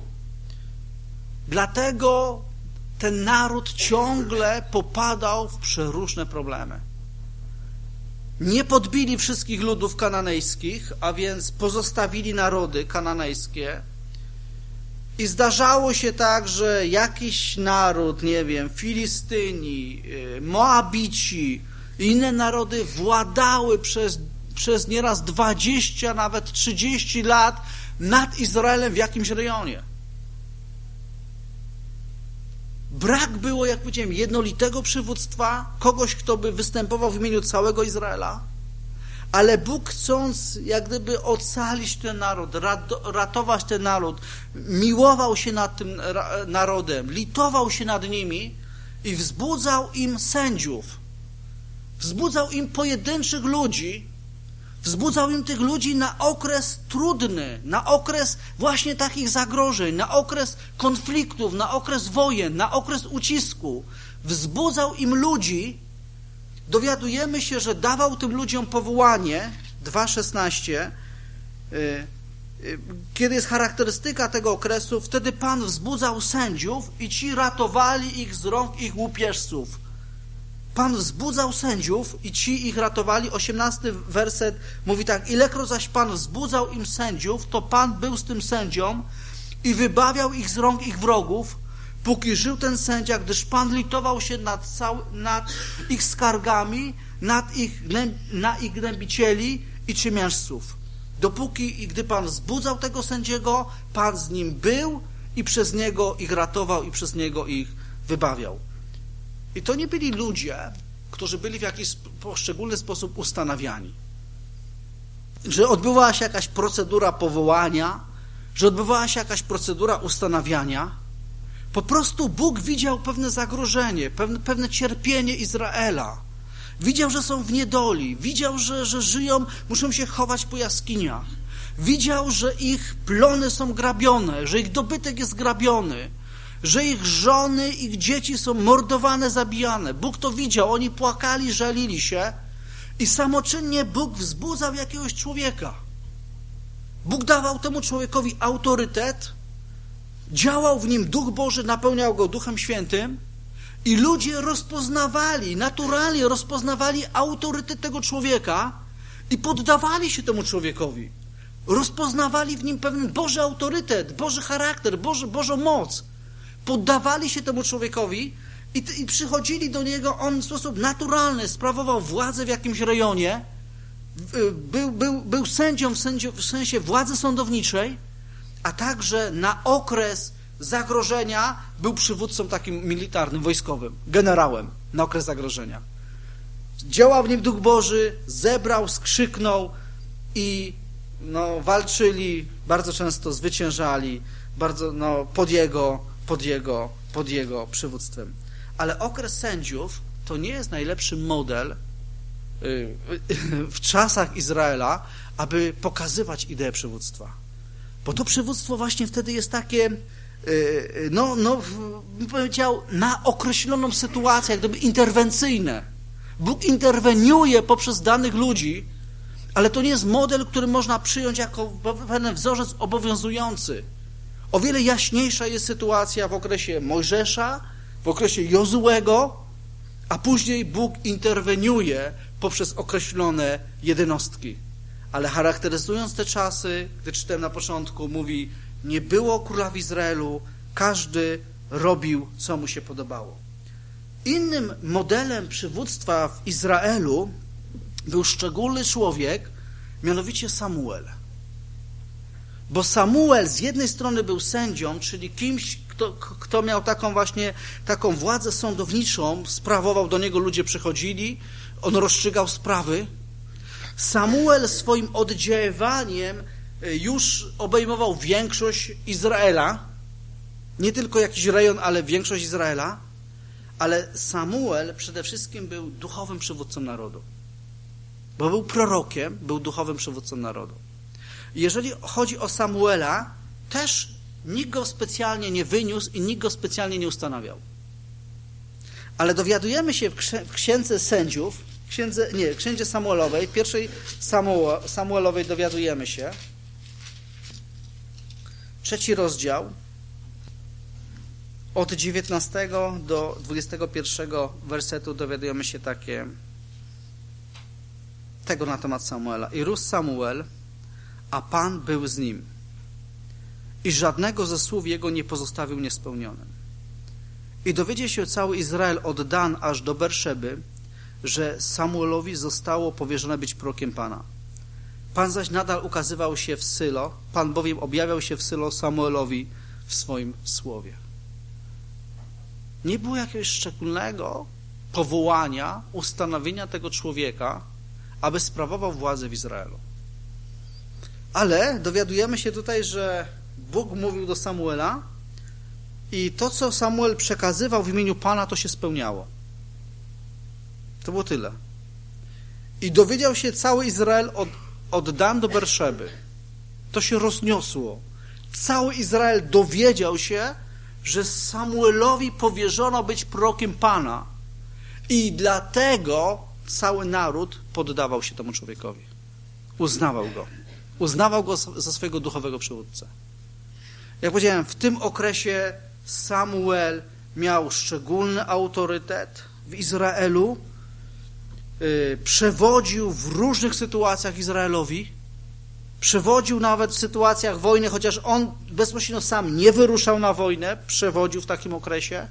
Speaker 1: dlatego ten naród ciągle popadał w przeróżne problemy. Nie podbili wszystkich ludów kananejskich, a więc pozostawili narody kananejskie. I zdarzało się tak, że jakiś naród, nie wiem, Filistyni, Moabici i inne narody władały przez, przez nieraz dwadzieścia, nawet trzydzieści lat nad Izraelem w jakimś rejonie. Brak było, jak powiedziałem, jednolitego przywództwa, kogoś, kto by występował w imieniu całego Izraela, ale Bóg, chcąc jak gdyby ocalić ten naród, ratować ten naród, miłował się nad tym narodem, litował się nad nimi i wzbudzał im sędziów, wzbudzał im pojedynczych ludzi, wzbudzał im tych ludzi na okres trudny, na okres właśnie takich zagrożeń, na okres konfliktów, na okres wojen, na okres ucisku. Wzbudzał im ludzi. Dowiadujemy się, że dawał tym ludziom powołanie, dwa szesnaście, kiedy jest charakterystyka tego okresu, wtedy Pan wzbudzał sędziów i ci ratowali ich z rąk ich łupieżców. Pan wzbudzał sędziów i ci ich ratowali. osiemnasty werset mówi tak: ilekroć zaś Pan wzbudzał im sędziów, to Pan był z tym sędzią i wybawiał ich z rąk ich wrogów, póki żył ten sędzia, gdyż Pan litował się nad, cał, nad ich skargami, nad ich, na ich gnębicieli i ciemiężców. Dopóki i gdy Pan wzbudzał tego sędziego, Pan z nim był i przez niego ich ratował i przez niego ich wybawiał. I to nie byli ludzie, którzy byli w jakiś poszczególny sposób ustanawiani. Że odbywała się jakaś procedura powołania, że odbywała się jakaś procedura ustanawiania. Po prostu Bóg widział pewne zagrożenie, pewne, pewne cierpienie Izraela. Widział, że są w niedoli. Widział, że, że żyją, muszą się chować po jaskiniach. Widział, że ich plony są grabione, że ich dobytek jest grabiony, że ich żony, ich dzieci są mordowane, zabijane. Bóg to widział, oni płakali, żalili się i samoczynnie Bóg wzbudzał jakiegoś człowieka. Bóg dawał temu człowiekowi autorytet, działał w nim Duch Boży, napełniał go Duchem Świętym i ludzie rozpoznawali, naturalnie rozpoznawali autorytet tego człowieka i poddawali się temu człowiekowi. Rozpoznawali w nim pewien Boży autorytet, Boży charakter, Boży, Bożą moc. Poddawali się temu człowiekowi i, i przychodzili do niego, on w sposób naturalny sprawował władzę w jakimś rejonie, był, był, był sędzią w, sędzio, w sensie władzy sądowniczej, a także na okres zagrożenia był przywódcą takim militarnym, wojskowym, generałem na okres zagrożenia. Działał w nim Duch Boży, zebrał, skrzyknął i no, walczyli, bardzo często zwyciężali, bardzo no, pod jego Pod jego, pod jego przywództwem. Ale okres sędziów to nie jest najlepszy model w czasach Izraela, aby pokazywać ideę przywództwa. Bo to przywództwo właśnie wtedy jest takie, no, no bym powiedział, na określoną sytuację, jak gdyby interwencyjne. Bóg interweniuje poprzez danych ludzi, ale to nie jest model, który można przyjąć jako pewien wzorzec obowiązujący. O wiele jaśniejsza jest sytuacja w okresie Mojżesza, w okresie Jozuego, a później Bóg interweniuje poprzez określone jednostki. Ale charakteryzując te czasy, gdy czytałem na początku, mówi, nie było króla w Izraelu, każdy robił, co mu się podobało. Innym modelem przywództwa w Izraelu był szczególny człowiek, mianowicie Samuel. Bo Samuel z jednej strony był sędzią, czyli kimś, kto, kto miał taką właśnie taką władzę sądowniczą, sprawował, do niego ludzie przychodzili, on rozstrzygał sprawy. Samuel swoim oddziaływaniem już obejmował większość Izraela, nie tylko jakiś rejon, ale większość Izraela, ale Samuel przede wszystkim był duchowym przywódcą narodu. Bo był prorokiem, był duchowym przywódcą narodu. Jeżeli chodzi o Samuela, też nikt go specjalnie nie wyniósł i nikt go specjalnie nie ustanawiał. Ale dowiadujemy się w Księdze Sędziów, księdze, nie, Księdze Samuelowej, pierwszej Samuel, Samuelowej dowiadujemy się, trzeci rozdział, od dziewiętnastego do dwudziestego pierwszego wersetu dowiadujemy się takie, tego na temat Samuela. I rósł Samuel, a Pan był z nim. I żadnego ze słów jego nie pozostawił niespełnionym. I dowiedział się cały Izrael od Dan aż do Berszeby, że Samuelowi zostało powierzone być prorokiem Pana. Pan zaś nadal ukazywał się w Sylo, Pan bowiem objawiał się w Sylo Samuelowi w swoim słowie. Nie było jakiegoś szczególnego powołania, ustanowienia tego człowieka, aby sprawował władzę w Izraelu. Ale dowiadujemy się tutaj, że Bóg mówił do Samuela i to, co Samuel przekazywał w imieniu Pana, to się spełniało. To było tyle. I dowiedział się cały Izrael od, od Dan do Berszeby. To się rozniosło. Cały Izrael dowiedział się, że Samuelowi powierzono być prorokiem Pana. I dlatego cały naród poddawał się temu człowiekowi. Uznawał go. Uznawał go za swojego duchowego przywódcę. Jak powiedziałem, w tym okresie Samuel miał szczególny autorytet w Izraelu, yy, przewodził w różnych sytuacjach Izraelowi, przewodził nawet w sytuacjach wojny, chociaż on bezpośrednio sam nie wyruszał na wojnę, przewodził w takim okresie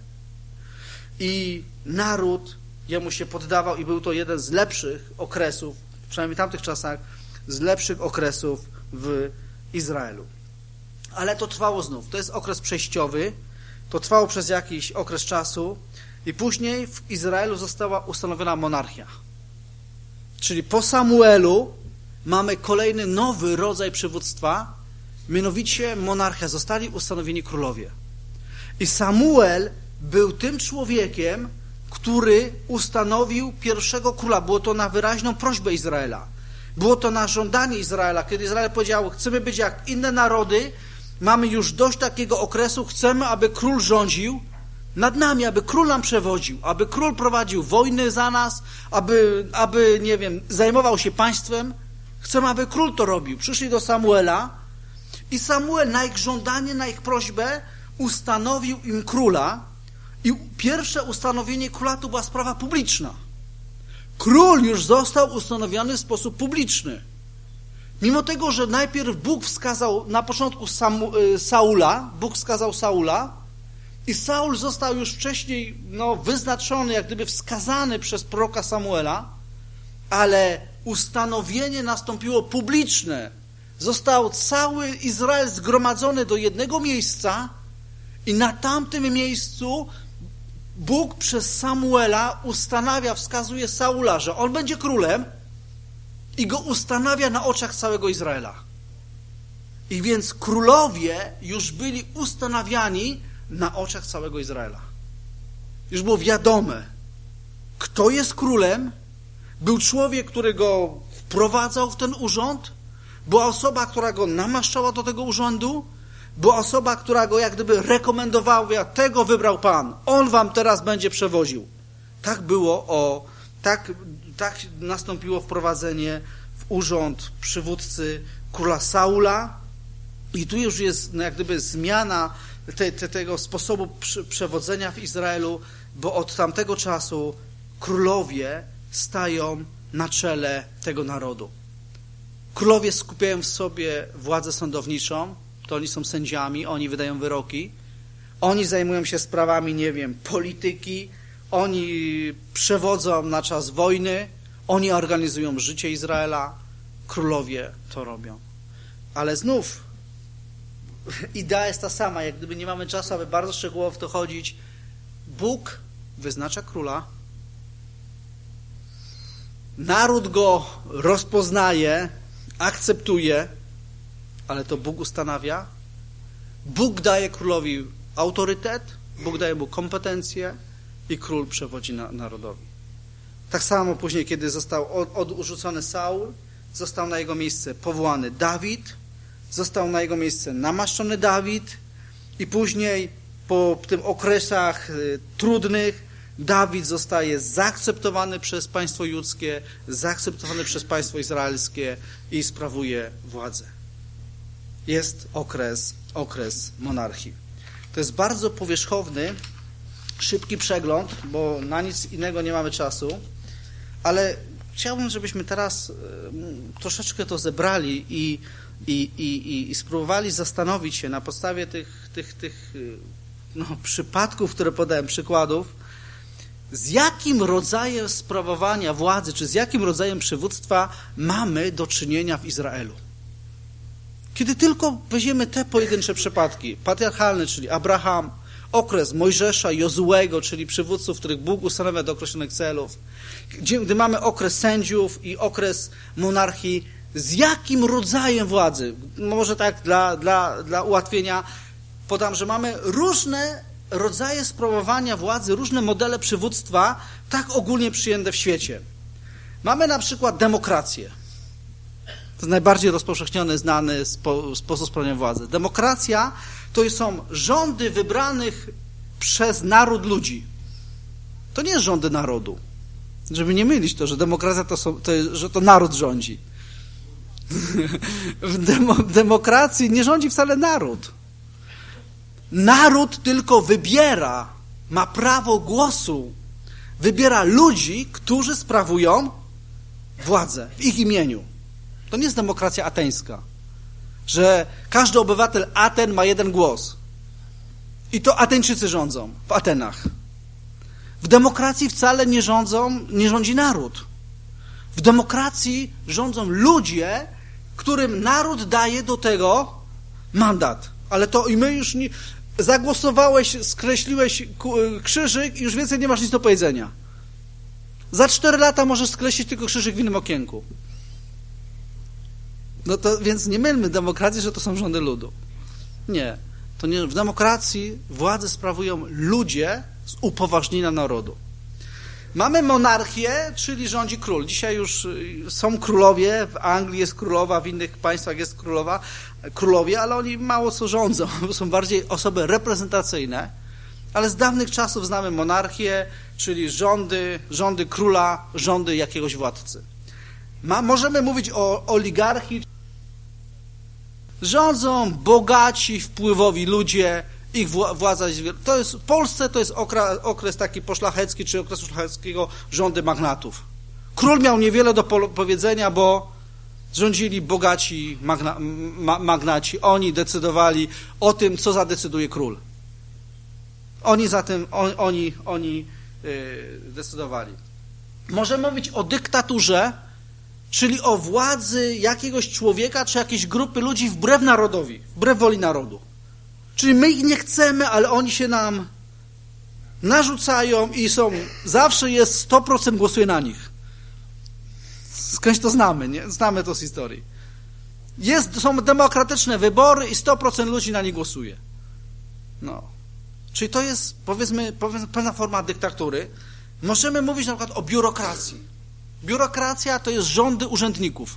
Speaker 1: i naród jemu się poddawał i był to jeden z lepszych okresów, przynajmniej w tamtych czasach, z lepszych okresów w Izraelu. Ale to trwało znów. To jest okres przejściowy, to trwało przez jakiś okres czasu i później w Izraelu została ustanowiona monarchia. Czyli po Samuelu mamy kolejny nowy rodzaj przywództwa, mianowicie monarchia. Zostali ustanowieni królowie. I Samuel był tym człowiekiem, który ustanowił pierwszego króla. Było to na wyraźną prośbę Izraela. Było to na żądanie Izraela, kiedy Izrael powiedział, chcemy być jak inne narody, mamy już dość takiego okresu, chcemy, aby król rządził nad nami, aby król nam przewodził, aby król prowadził wojny za nas, aby, aby nie wiem, zajmował się państwem. Chcemy, aby król to robił. Przyszli do Samuela i Samuel na ich żądanie, na ich prośbę ustanowił im króla i pierwsze ustanowienie króla to była sprawa publiczna. Król już został ustanowiony w sposób publiczny. Mimo tego, że najpierw Bóg wskazał na początku Samu, Saula, Bóg wskazał Saula i Saul został już wcześniej no, wyznaczony, jak gdyby wskazany przez proroka Samuela, ale ustanowienie nastąpiło publiczne. Został cały Izrael zgromadzony do jednego miejsca i na tamtym miejscu Bóg przez Samuela ustanawia, wskazuje Saula, że on będzie królem i go ustanawia na oczach całego Izraela. I więc królowie już byli ustanawiani na oczach całego Izraela. Już było wiadome, kto jest królem. Był człowiek, który go wprowadzał w ten urząd. Była osoba, która go namaszczała do tego urzędu. Była osoba, która go jak gdyby rekomendowała, tego wybrał Pan. On wam teraz będzie przewodził. Tak było, o, tak, tak nastąpiło wprowadzenie w urząd przywódcy króla Saula. I tu już jest no, jak gdyby zmiana te, te, tego sposobu przewodzenia w Izraelu, bo od tamtego czasu królowie stają na czele tego narodu. Królowie skupiają w sobie władzę sądowniczą, to oni są sędziami, oni wydają wyroki, oni zajmują się sprawami, nie wiem, polityki, oni przewodzą na czas wojny, oni organizują życie Izraela, królowie to robią. Ale znów idea jest ta sama, jak gdyby nie mamy czasu, aby bardzo szczegółowo w to chodzić. Bóg wyznacza króla, naród go rozpoznaje, akceptuje, ale to Bóg ustanawia. Bóg daje królowi autorytet, Bóg daje mu kompetencje i król przewodzi na, narodowi. Tak samo później, kiedy został od, odrzucony Saul, został na jego miejsce powołany Dawid, został na jego miejsce namaszczony Dawid i później po tych okresach y, trudnych Dawid zostaje zaakceptowany przez państwo judzkie, zaakceptowany przez państwo izraelskie i sprawuje władzę. Jest okres, okres monarchii. To jest bardzo powierzchowny, szybki przegląd, bo na nic innego nie mamy czasu, ale chciałbym, żebyśmy teraz y, troszeczkę to zebrali i, i, i, i spróbowali zastanowić się na podstawie tych, tych, tych y, no, przypadków, które podałem, przykładów, z jakim rodzajem sprawowania władzy, czy z jakim rodzajem przywództwa mamy do czynienia w Izraelu. Kiedy tylko weźmiemy te pojedyncze przypadki, patriarchalne, czyli Abraham, okres Mojżesza, Jozułego, czyli przywódców, których Bóg ustanawia do określonych celów, gdy mamy okres sędziów i okres monarchii, z jakim rodzajem władzy, może tak dla, dla, dla ułatwienia podam, że mamy różne rodzaje sprawowania władzy, różne modele przywództwa, tak ogólnie przyjęte w świecie. Mamy na przykład demokrację. To jest najbardziej rozpowszechniony, znany spo, sposób sprawowania władzy. Demokracja to są rządy wybranych przez naród ludzi. To nie jest rządy narodu. Żeby nie mylić to, że demokracja to, są, to jest, że to naród rządzi. W demo, demokracji nie rządzi wcale naród. Naród tylko wybiera, ma prawo głosu, wybiera ludzi, którzy sprawują władzę w ich imieniu. To nie jest demokracja ateńska, że każdy obywatel Aten ma jeden głos. I to Ateńczycy rządzą w Atenach. W demokracji wcale nie rządzą, nie rządzi naród. W demokracji rządzą ludzie, którym naród daje do tego mandat. Ale to i my już nie, zagłosowałeś, skreśliłeś krzyżyk i już więcej nie masz nic do powiedzenia. Za cztery lata możesz skreślić tylko krzyżyk w innym okienku. No to więc nie mylmy demokracji, że to są rządy ludu. Nie. To nie, w demokracji władzę sprawują ludzie z upoważnienia narodu. Mamy monarchię, czyli rządzi król. Dzisiaj już są królowie, w Anglii jest królowa, w innych państwach jest królowa, królowie, ale oni mało co rządzą. Są bardziej osoby reprezentacyjne. Ale z dawnych czasów znamy monarchię, czyli rządy, rządy króla, rządy jakiegoś władcy. Ma, możemy mówić o oligarchii. Rządzą bogaci, wpływowi ludzie, ich władza jest... To jest, w Polsce to jest okres, okres taki poszlachecki, czy okres szlacheckiego rządy magnatów. Król miał niewiele do powiedzenia, bo rządzili bogaci magna, ma, magnaci. Oni decydowali o tym, co zadecyduje król. Oni za tym, on, oni, oni yy, decydowali. Możemy mówić o dyktaturze, czyli o władzy jakiegoś człowieka, czy jakiejś grupy ludzi wbrew narodowi, wbrew woli narodu. Czyli my ich nie chcemy, ale oni się nam narzucają i są, zawsze jest sto procent głosuje na nich. Skądś to znamy, nie? Znamy to z historii. Jest, są demokratyczne wybory i sto procent ludzi na nich głosuje. No. Czyli to jest, powiedzmy, powiedzmy, pewna forma dyktatury. Możemy mówić na przykład o biurokracji. Biurokracja to jest rządy urzędników.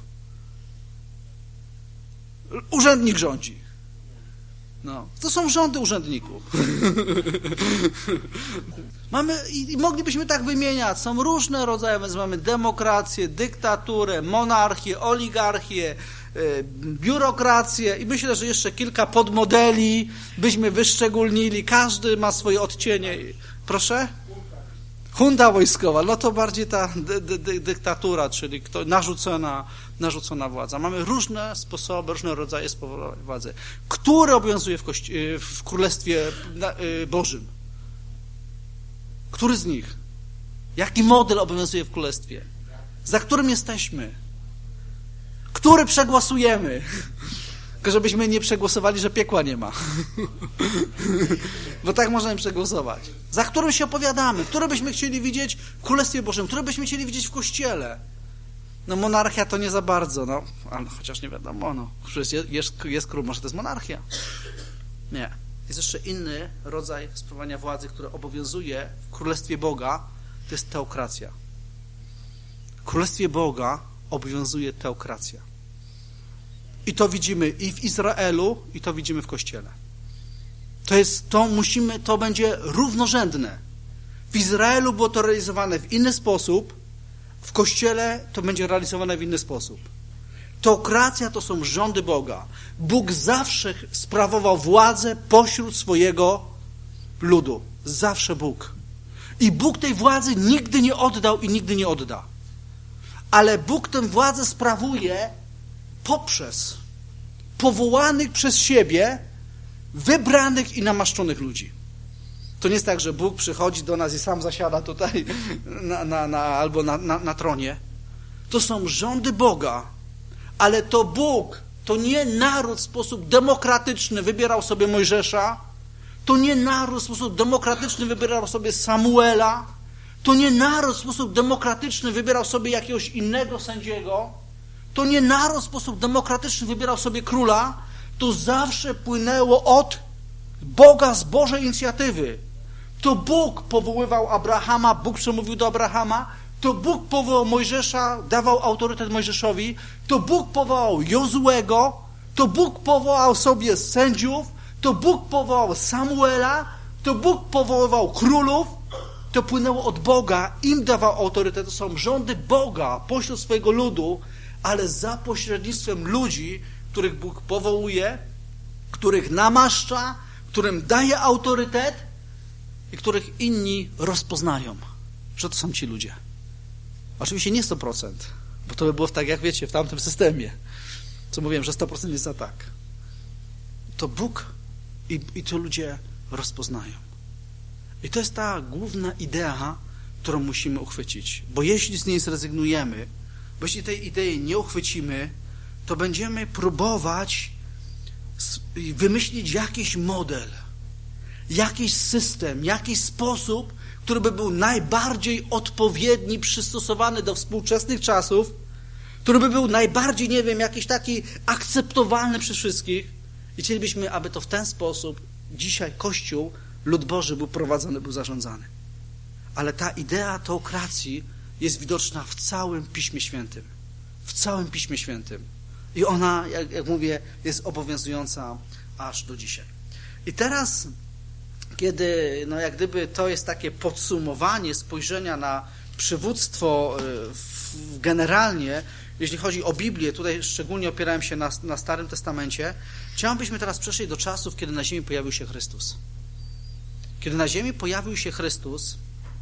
Speaker 1: Urzędnik rządzi. No, to są rządy urzędników. Mamy, i moglibyśmy tak wymieniać, są różne rodzaje, więc mamy demokrację, dyktaturę, monarchię, oligarchię, yy, biurokrację i myślę, że jeszcze kilka podmodeli byśmy wyszczególnili. Każdy ma swoje odcienie. Proszę? Junta wojskowa, no to bardziej ta dy, dy, dy, dyktatura, czyli kto, narzucona, narzucona władza. Mamy różne sposoby, różne rodzaje sprawowania władzy. Które obowiązuje w, kości- w Królestwie Bożym? Który z nich? Jaki model obowiązuje w Królestwie? Za którym jesteśmy? Który przegłosujemy? Tylko żebyśmy nie przegłosowali, że piekła nie ma. Bo tak możemy przegłosować. Za którym się opowiadamy, które byśmy chcieli widzieć w Królestwie Bożym, które byśmy chcieli widzieć w Kościele. No monarchia to nie za bardzo, no, ale chociaż nie wiadomo, no. Przecież jest, jest, jest król, może to jest monarchia. Nie. Jest jeszcze inny rodzaj sprawowania władzy, który obowiązuje w Królestwie Boga, to jest teokracja. W Królestwie Boga obowiązuje teokracja. I to widzimy i w Izraelu, i to widzimy w Kościele. To jest, to musimy, to będzie równorzędne. W Izraelu było to realizowane w inny sposób, w Kościele to będzie realizowane w inny sposób. Teokracja to są rządy Boga. Bóg zawsze sprawował władzę pośród swojego ludu. Zawsze Bóg. I Bóg tej władzy nigdy nie oddał i nigdy nie odda. Ale Bóg tę władzę sprawuje poprzez powołanych przez siebie, wybranych i namaszczonych ludzi. To nie jest tak, że Bóg przychodzi do nas i sam zasiada tutaj na, na, na, albo na, na, na tronie. To są rządy Boga, ale to Bóg, to nie naród w sposób demokratyczny wybierał sobie Mojżesza, to nie naród w sposób demokratyczny wybierał sobie Samuela, to nie naród w sposób demokratyczny wybierał sobie jakiegoś innego sędziego, to nie naród w sposób demokratyczny wybierał sobie króla, to zawsze płynęło od Boga z Bożej inicjatywy. To Bóg powoływał Abrahama, Bóg przemówił do Abrahama, to Bóg powołał Mojżesza, dawał autorytet Mojżeszowi, to Bóg powołał Jozuego, to Bóg powołał sobie sędziów, to Bóg powołał Samuela, to Bóg powoływał królów, to płynęło od Boga, im dawał autorytet. To są rządy Boga pośród swojego ludu, ale za pośrednictwem ludzi, których Bóg powołuje, których namaszcza, którym daje autorytet i których inni rozpoznają, że to są ci ludzie. Oczywiście nie sto procent, bo to by było tak, jak wiecie, w tamtym systemie. Co mówiłem, że sto procent jest za tak. To Bóg i, i to ludzie rozpoznają. I to jest ta główna idea, którą musimy uchwycić. Bo jeśli z niej zrezygnujemy, bo jeśli tej idei nie uchwycimy, to będziemy próbować wymyślić jakiś model, jakiś system, jakiś sposób, który by był najbardziej odpowiedni, przystosowany do współczesnych czasów, który by był najbardziej, nie wiem, jakiś taki akceptowalny przez wszystkich. I chcielibyśmy, aby to w ten sposób dzisiaj Kościół, lud Boży był prowadzony, był zarządzany. Ale ta idea teokracji jest widoczna w całym Piśmie Świętym. W całym Piśmie Świętym. I ona, jak, jak mówię, jest obowiązująca aż do dzisiaj. I teraz, kiedy, no jak gdyby to jest takie podsumowanie spojrzenia na przywództwo w, generalnie, jeśli chodzi o Biblię, tutaj szczególnie opierałem się na, na Starym Testamencie, chciałbyśmy teraz przejść do czasów, kiedy na ziemi pojawił się Chrystus. Kiedy na ziemi pojawił się Chrystus,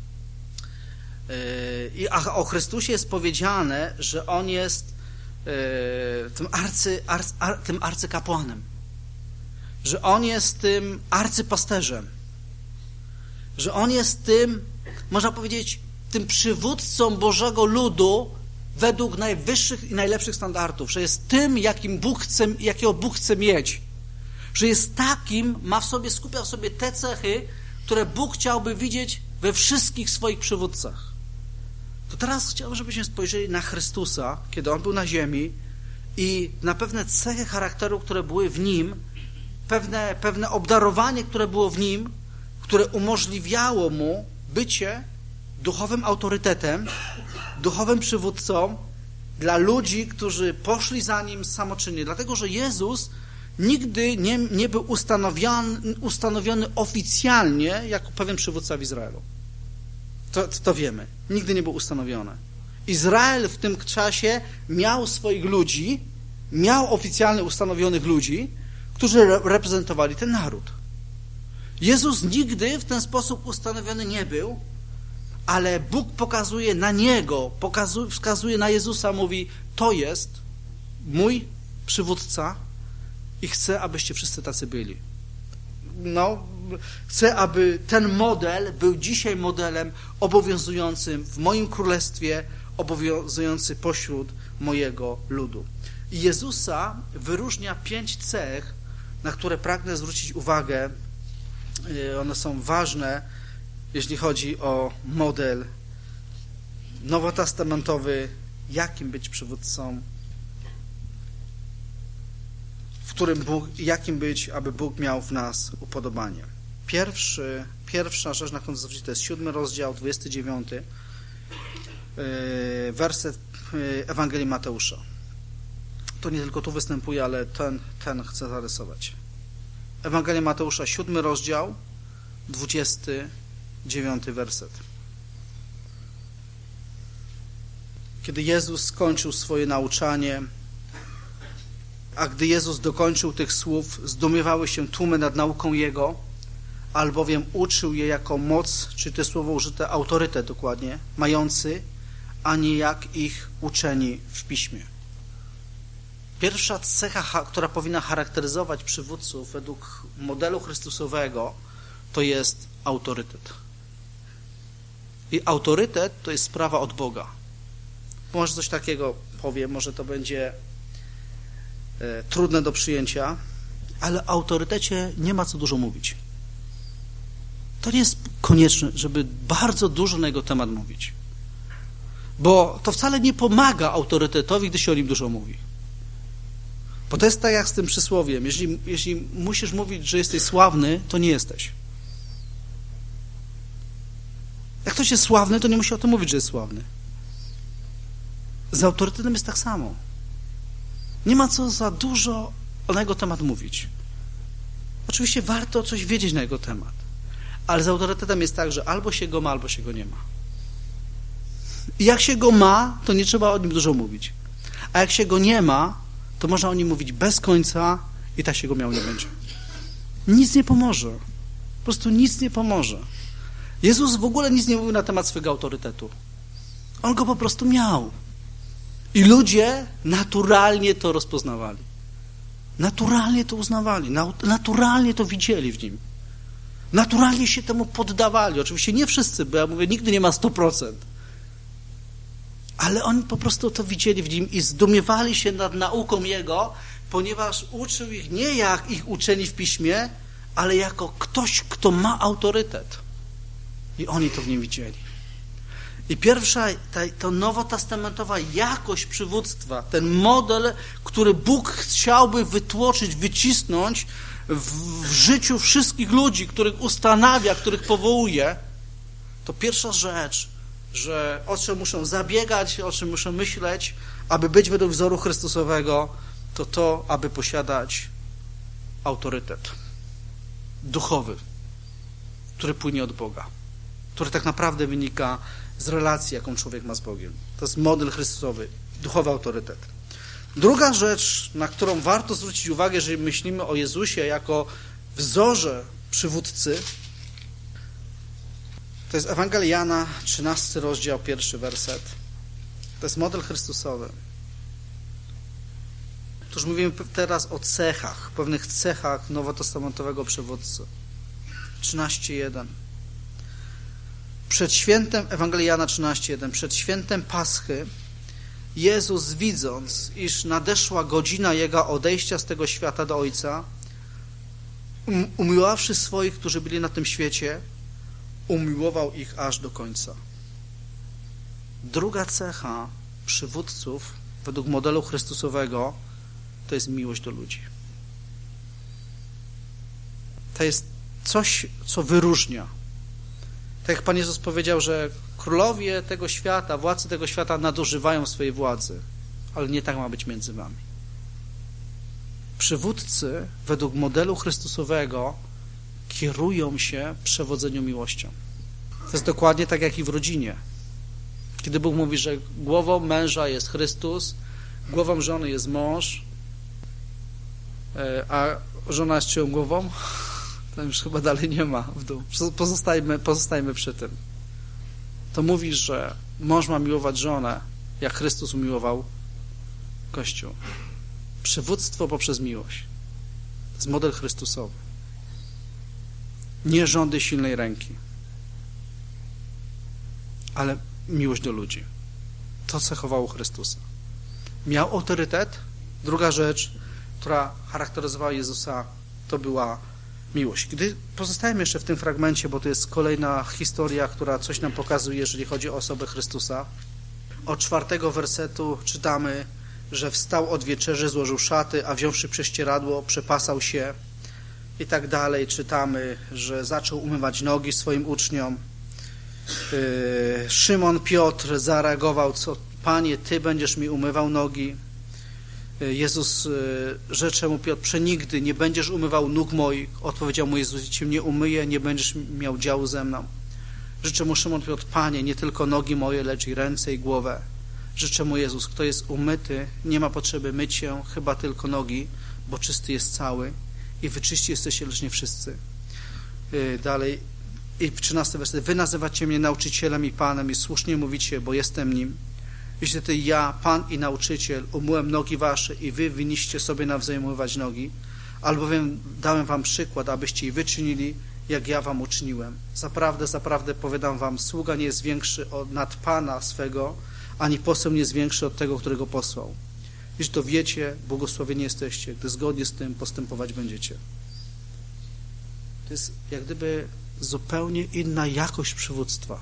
Speaker 1: i a o Chrystusie jest powiedziane, że On jest tym, arcy, arcy, ar, tym arcykapłanem, że On jest tym arcypasterzem, że On jest tym, można powiedzieć, tym przywódcą Bożego ludu według najwyższych i najlepszych standardów, że jest tym, jakim Bóg chce, jakiego Bóg chce mieć, że jest takim, ma w sobie, skupia w sobie te cechy, które Bóg chciałby widzieć we wszystkich swoich przywódcach. To teraz chciałbym, żebyśmy spojrzeli na Chrystusa, kiedy On był na ziemi i na pewne cechy charakteru, które były w Nim, pewne, pewne obdarowanie, które było w Nim, które umożliwiało Mu bycie duchowym autorytetem, duchowym przywódcą dla ludzi, którzy poszli za Nim samoczynnie. Dlatego, że Jezus nigdy nie, nie był ustanowiony, ustanowiony oficjalnie jako pewien przywódca w Izraelu. To, to wiemy. Nigdy nie był ustanowiony. Izrael w tym czasie miał swoich ludzi, miał oficjalnie ustanowionych ludzi, którzy reprezentowali ten naród. Jezus nigdy w ten sposób ustanowiony nie był, ale Bóg pokazuje na Niego, pokazuje, wskazuje na Jezusa, mówi, to jest mój przywódca i chcę, abyście wszyscy tacy byli. No, chcę, aby ten model był dzisiaj modelem obowiązującym w moim królestwie, obowiązujący pośród mojego ludu. I Jezusa wyróżnia pięć cech, na które pragnę zwrócić uwagę. One są ważne, jeśli chodzi o model nowotestamentowy, jakim być przywódcą, w którym Bóg, jakim być, aby Bóg miał w nas upodobanie. Pierwszy, pierwsza rzecz, na którą zwrócić, to jest siódmy rozdział, dwudziesty dziewiąty werset Ewangelii Mateusza. To nie tylko tu występuje, ale ten, ten chcę zarysować. Ewangelia Mateusza, siódmy rozdział, dwudziesty dziewiąty werset. Kiedy Jezus skończył swoje nauczanie, a gdy Jezus dokończył tych słów, zdumiewały się tłumy nad nauką Jego, albowiem uczył je jako moc, czy to słowo użyte autorytet dokładnie, mający, a nie jak ich uczeni w Piśmie. Pierwsza cecha, która powinna charakteryzować przywódców według modelu Chrystusowego, to jest autorytet. I autorytet to jest sprawa od Boga. Może coś takiego powiem, może to będzie e, trudne do przyjęcia, ale o autorytecie nie ma co dużo mówić. To nie jest konieczne, żeby bardzo dużo na jego temat mówić. Bo to wcale nie pomaga autorytetowi, gdy się o nim dużo mówi. Bo to jest tak jak z tym przysłowiem. Jeśli, jeśli musisz mówić, że jesteś sławny, to nie jesteś. Jak ktoś jest sławny, to nie musi o tym mówić, że jest sławny. Z autorytetem jest tak samo. Nie ma co za dużo na jego temat mówić. Oczywiście warto coś wiedzieć na jego temat. Ale z autorytetem jest tak, że albo się go ma, albo się go nie ma. I jak się go ma, to nie trzeba o nim dużo mówić. A jak się go nie ma, to można o nim mówić bez końca i tak się go miał nie będzie. Nic nie pomoże. Po prostu nic nie pomoże. Jezus w ogóle nic nie mówił na temat swego autorytetu. On go po prostu miał. I ludzie naturalnie to rozpoznawali. Naturalnie to uznawali. Naturalnie to widzieli w nim. Naturalnie się temu poddawali. Oczywiście nie wszyscy, bo ja mówię, nigdy nie ma sto procent. Ale oni po prostu to widzieli w nim i zdumiewali się nad nauką Jego, ponieważ uczył ich nie jak ich uczeni w Piśmie, ale jako ktoś, kto ma autorytet. I oni to w nim widzieli. I pierwsza, ta, ta nowotestamentowa jakość przywództwa, ten model, który Bóg chciałby wytłoczyć, wycisnąć w, w życiu wszystkich ludzi, których ustanawia, których powołuje, to pierwsza rzecz, że o czym muszą zabiegać, o czym muszą myśleć, aby być według wzoru Chrystusowego, to to, aby posiadać autorytet duchowy, który płynie od Boga, który tak naprawdę wynika z relacji, jaką człowiek ma z Bogiem. To jest model Chrystusowy, duchowy autorytet. Druga rzecz, na którą warto zwrócić uwagę, jeżeli myślimy o Jezusie jako wzorze przywódcy, to jest Ewangelia Jana, trzynasty rozdział, pierwszy werset. To jest model Chrystusowy. Otóż mówimy teraz o cechach, pewnych cechach nowotestamentowego przywódcy. trzynaście jeden. Przed świętem, Ewangelia Jana trzynaście jeden, przed świętem Paschy Jezus, widząc, iż nadeszła godzina Jego odejścia z tego świata do Ojca, um, umiłowawszy swoich, którzy byli na tym świecie, umiłował ich aż do końca. Druga cecha przywódców według modelu Chrystusowego to jest miłość do ludzi. To jest coś, co wyróżnia. Tak jak Pan Jezus powiedział, że królowie tego świata, władcy tego świata nadużywają swojej władzy, ale nie tak ma być między wami. Przywódcy według modelu Chrystusowego kierują się przewodzeniu miłością. To jest dokładnie tak jak i w rodzinie. Kiedy Bóg mówi, że głową męża jest Chrystus, głową żony jest mąż, a żona jest czyją głową? To już chyba dalej nie ma w dół. Pozostajmy, pozostajmy przy tym. To mówi, że mąż ma miłować żonę, jak Chrystus umiłował Kościół. Przywództwo poprzez miłość. To jest model Chrystusowy. Nie rządy silnej ręki, ale miłość do ludzi. To cechowało Chrystusa. Miał autorytet, Druga rzecz, która charakteryzowała Jezusa, to była miłość. Gdy pozostajemy jeszcze w tym fragmencie, bo to jest kolejna historia, która coś nam pokazuje, jeżeli chodzi o osobę Chrystusa. Od czwartego wersetu czytamy, że wstał od wieczerzy, złożył szaty, a wziąwszy prześcieradło, przepasał się i tak dalej. Czytamy, że zaczął umywać nogi swoim uczniom. Szymon Piotr zareagował, co Panie, Ty będziesz mi umywał nogi. Jezus rzecze mu Piotr, przenigdy nie będziesz umywał nóg moich. Odpowiedział mu Jezus, Cię nie umyję, nie będziesz miał działu ze mną. Życzę mu Szymon Piotr, Panie, nie tylko nogi moje, lecz i ręce i głowę. Życzę mu Jezus, kto jest umyty, nie ma potrzeby myć się, chyba tylko nogi, bo czysty jest cały i wy czyści jesteście, lecz nie wszyscy. Dalej, i w trzynastym werset, wy nazywacie mnie nauczycielem i Panem i słusznie mówicie, bo jestem nim. Jeśli ty, ja, Pan i nauczyciel, umyłem nogi wasze i wy winniście sobie nawzajem umywać nogi, albowiem dałem wam przykład, abyście i wy czynili, jak ja wam uczyniłem. Zaprawdę, zaprawdę powiadam wam, sługa nie jest większy od, nad Pana swego, ani poseł nie jest większy od tego, którego posłał. Jeśli to wiecie, błogosławieni jesteście, gdy zgodnie z tym postępować będziecie. To jest jak gdyby zupełnie inna jakość przywództwa.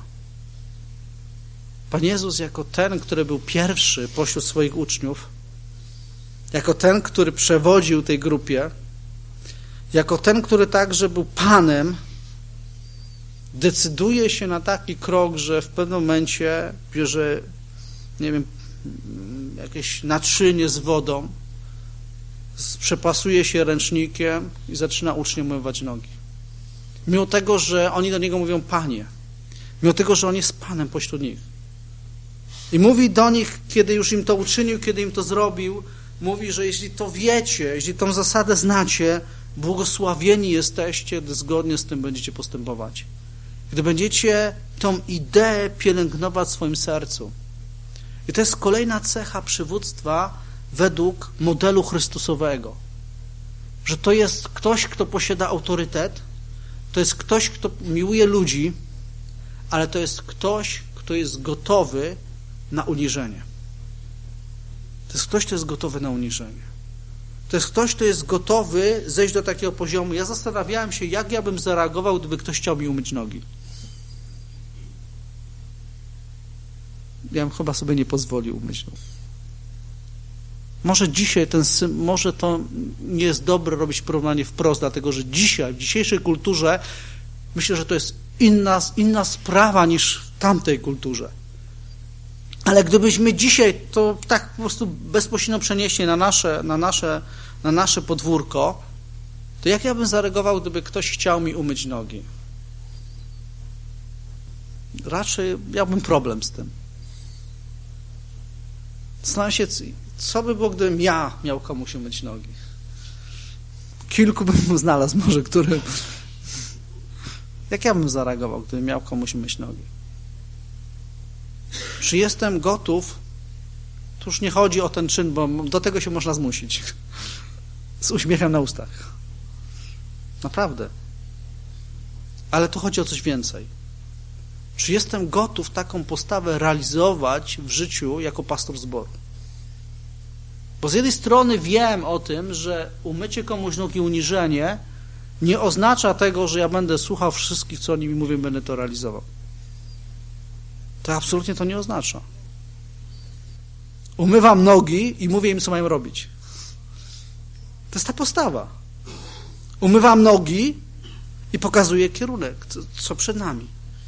Speaker 1: Pan Jezus jako ten, który był pierwszy pośród swoich uczniów, jako ten, który przewodził tej grupie, jako ten, który także był Panem, decyduje się na taki krok, że w pewnym momencie bierze, nie wiem, jakieś naczynie z wodą, przepasuje się ręcznikiem i zaczyna uczniom umywać nogi. Mimo tego, że oni do Niego mówią Panie, mimo tego, że On jest Panem pośród nich. I mówi do nich, kiedy już im to uczynił, kiedy im to zrobił, mówi, że jeśli to wiecie, jeśli tą zasadę znacie, błogosławieni jesteście, gdy zgodnie z tym będziecie postępować. Gdy będziecie tą ideę pielęgnować w swoim sercu. I to jest kolejna cecha przywództwa według modelu Chrystusowego. Że to jest ktoś, kto posiada autorytet, to jest ktoś, kto miłuje ludzi, ale to jest ktoś, kto jest gotowy na uniżenie. To jest ktoś, kto jest gotowy na uniżenie. To jest ktoś, kto jest gotowy zejść do takiego poziomu. Ja zastanawiałem się, jak ja bym zareagował, gdyby ktoś chciał mi umyć nogi. Ja bym chyba sobie nie pozwolił umyć nóg. Może dzisiaj ten, może to nie jest dobre robić porównanie wprost, dlatego że dzisiaj, w dzisiejszej kulturze myślę, że to jest inna, inna sprawa niż w tamtej kulturze. Ale gdybyśmy dzisiaj to tak po prostu bezpośrednio przenieśli na nasze, na nasze, na nasze podwórko, to jak ja bym zareagował, gdyby ktoś chciał mi umyć nogi? Raczej miałbym problem z tym. Zastanawiam się, co by było, gdybym ja miał komuś umyć nogi. Kilku bym znalazł może, który... Jak ja bym zareagował, gdybym miał komuś umyć nogi? Czy jestem gotów? To już nie chodzi o ten czyn, bo do tego się można zmusić. Z uśmiechem na ustach. Naprawdę. Ale tu chodzi o coś więcej. Czy jestem gotów taką postawę realizować w życiu jako pastor zboru? Bo z jednej strony wiem o tym, że umycie komuś nogi, uniżenie nie oznacza tego, że ja będę słuchał wszystkich, co oni mi mówią, będę to realizował. To absolutnie to nie oznacza. Umywam nogi i mówię im, co mają robić. To jest ta postawa. Umywam nogi i pokazuję kierunek, co przed nami.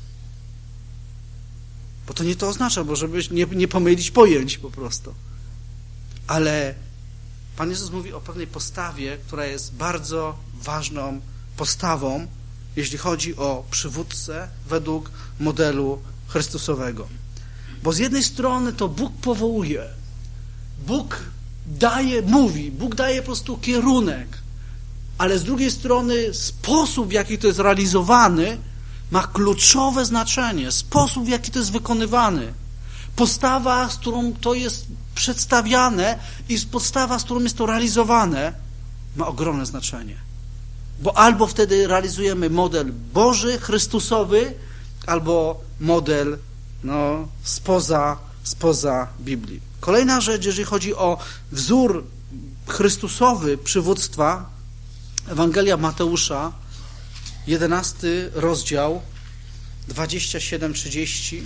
Speaker 1: Bo to nie to oznacza, bo żeby nie, nie pomylić pojęć po prostu. Ale Pan Jezus mówi o pewnej postawie, która jest bardzo ważną postawą, jeśli chodzi o przywódcę według modelu Chrystusowego. Bo z jednej strony to Bóg powołuje, Bóg daje, mówi, Bóg daje po prostu kierunek, ale z drugiej strony sposób, w jaki to jest realizowany, ma kluczowe znaczenie. Sposób, w jaki to jest wykonywany. Postawa, z którą to jest przedstawiane i postawa, z którą jest to realizowane, ma ogromne znaczenie. Bo albo wtedy realizujemy model Boży, Chrystusowy, albo model no, spoza, spoza Biblii. Kolejna rzecz, jeżeli chodzi o wzór chrystusowy przywództwa, Ewangelia Mateusza, jedenasty rozdział, dwadzieścia siedem trzydzieści.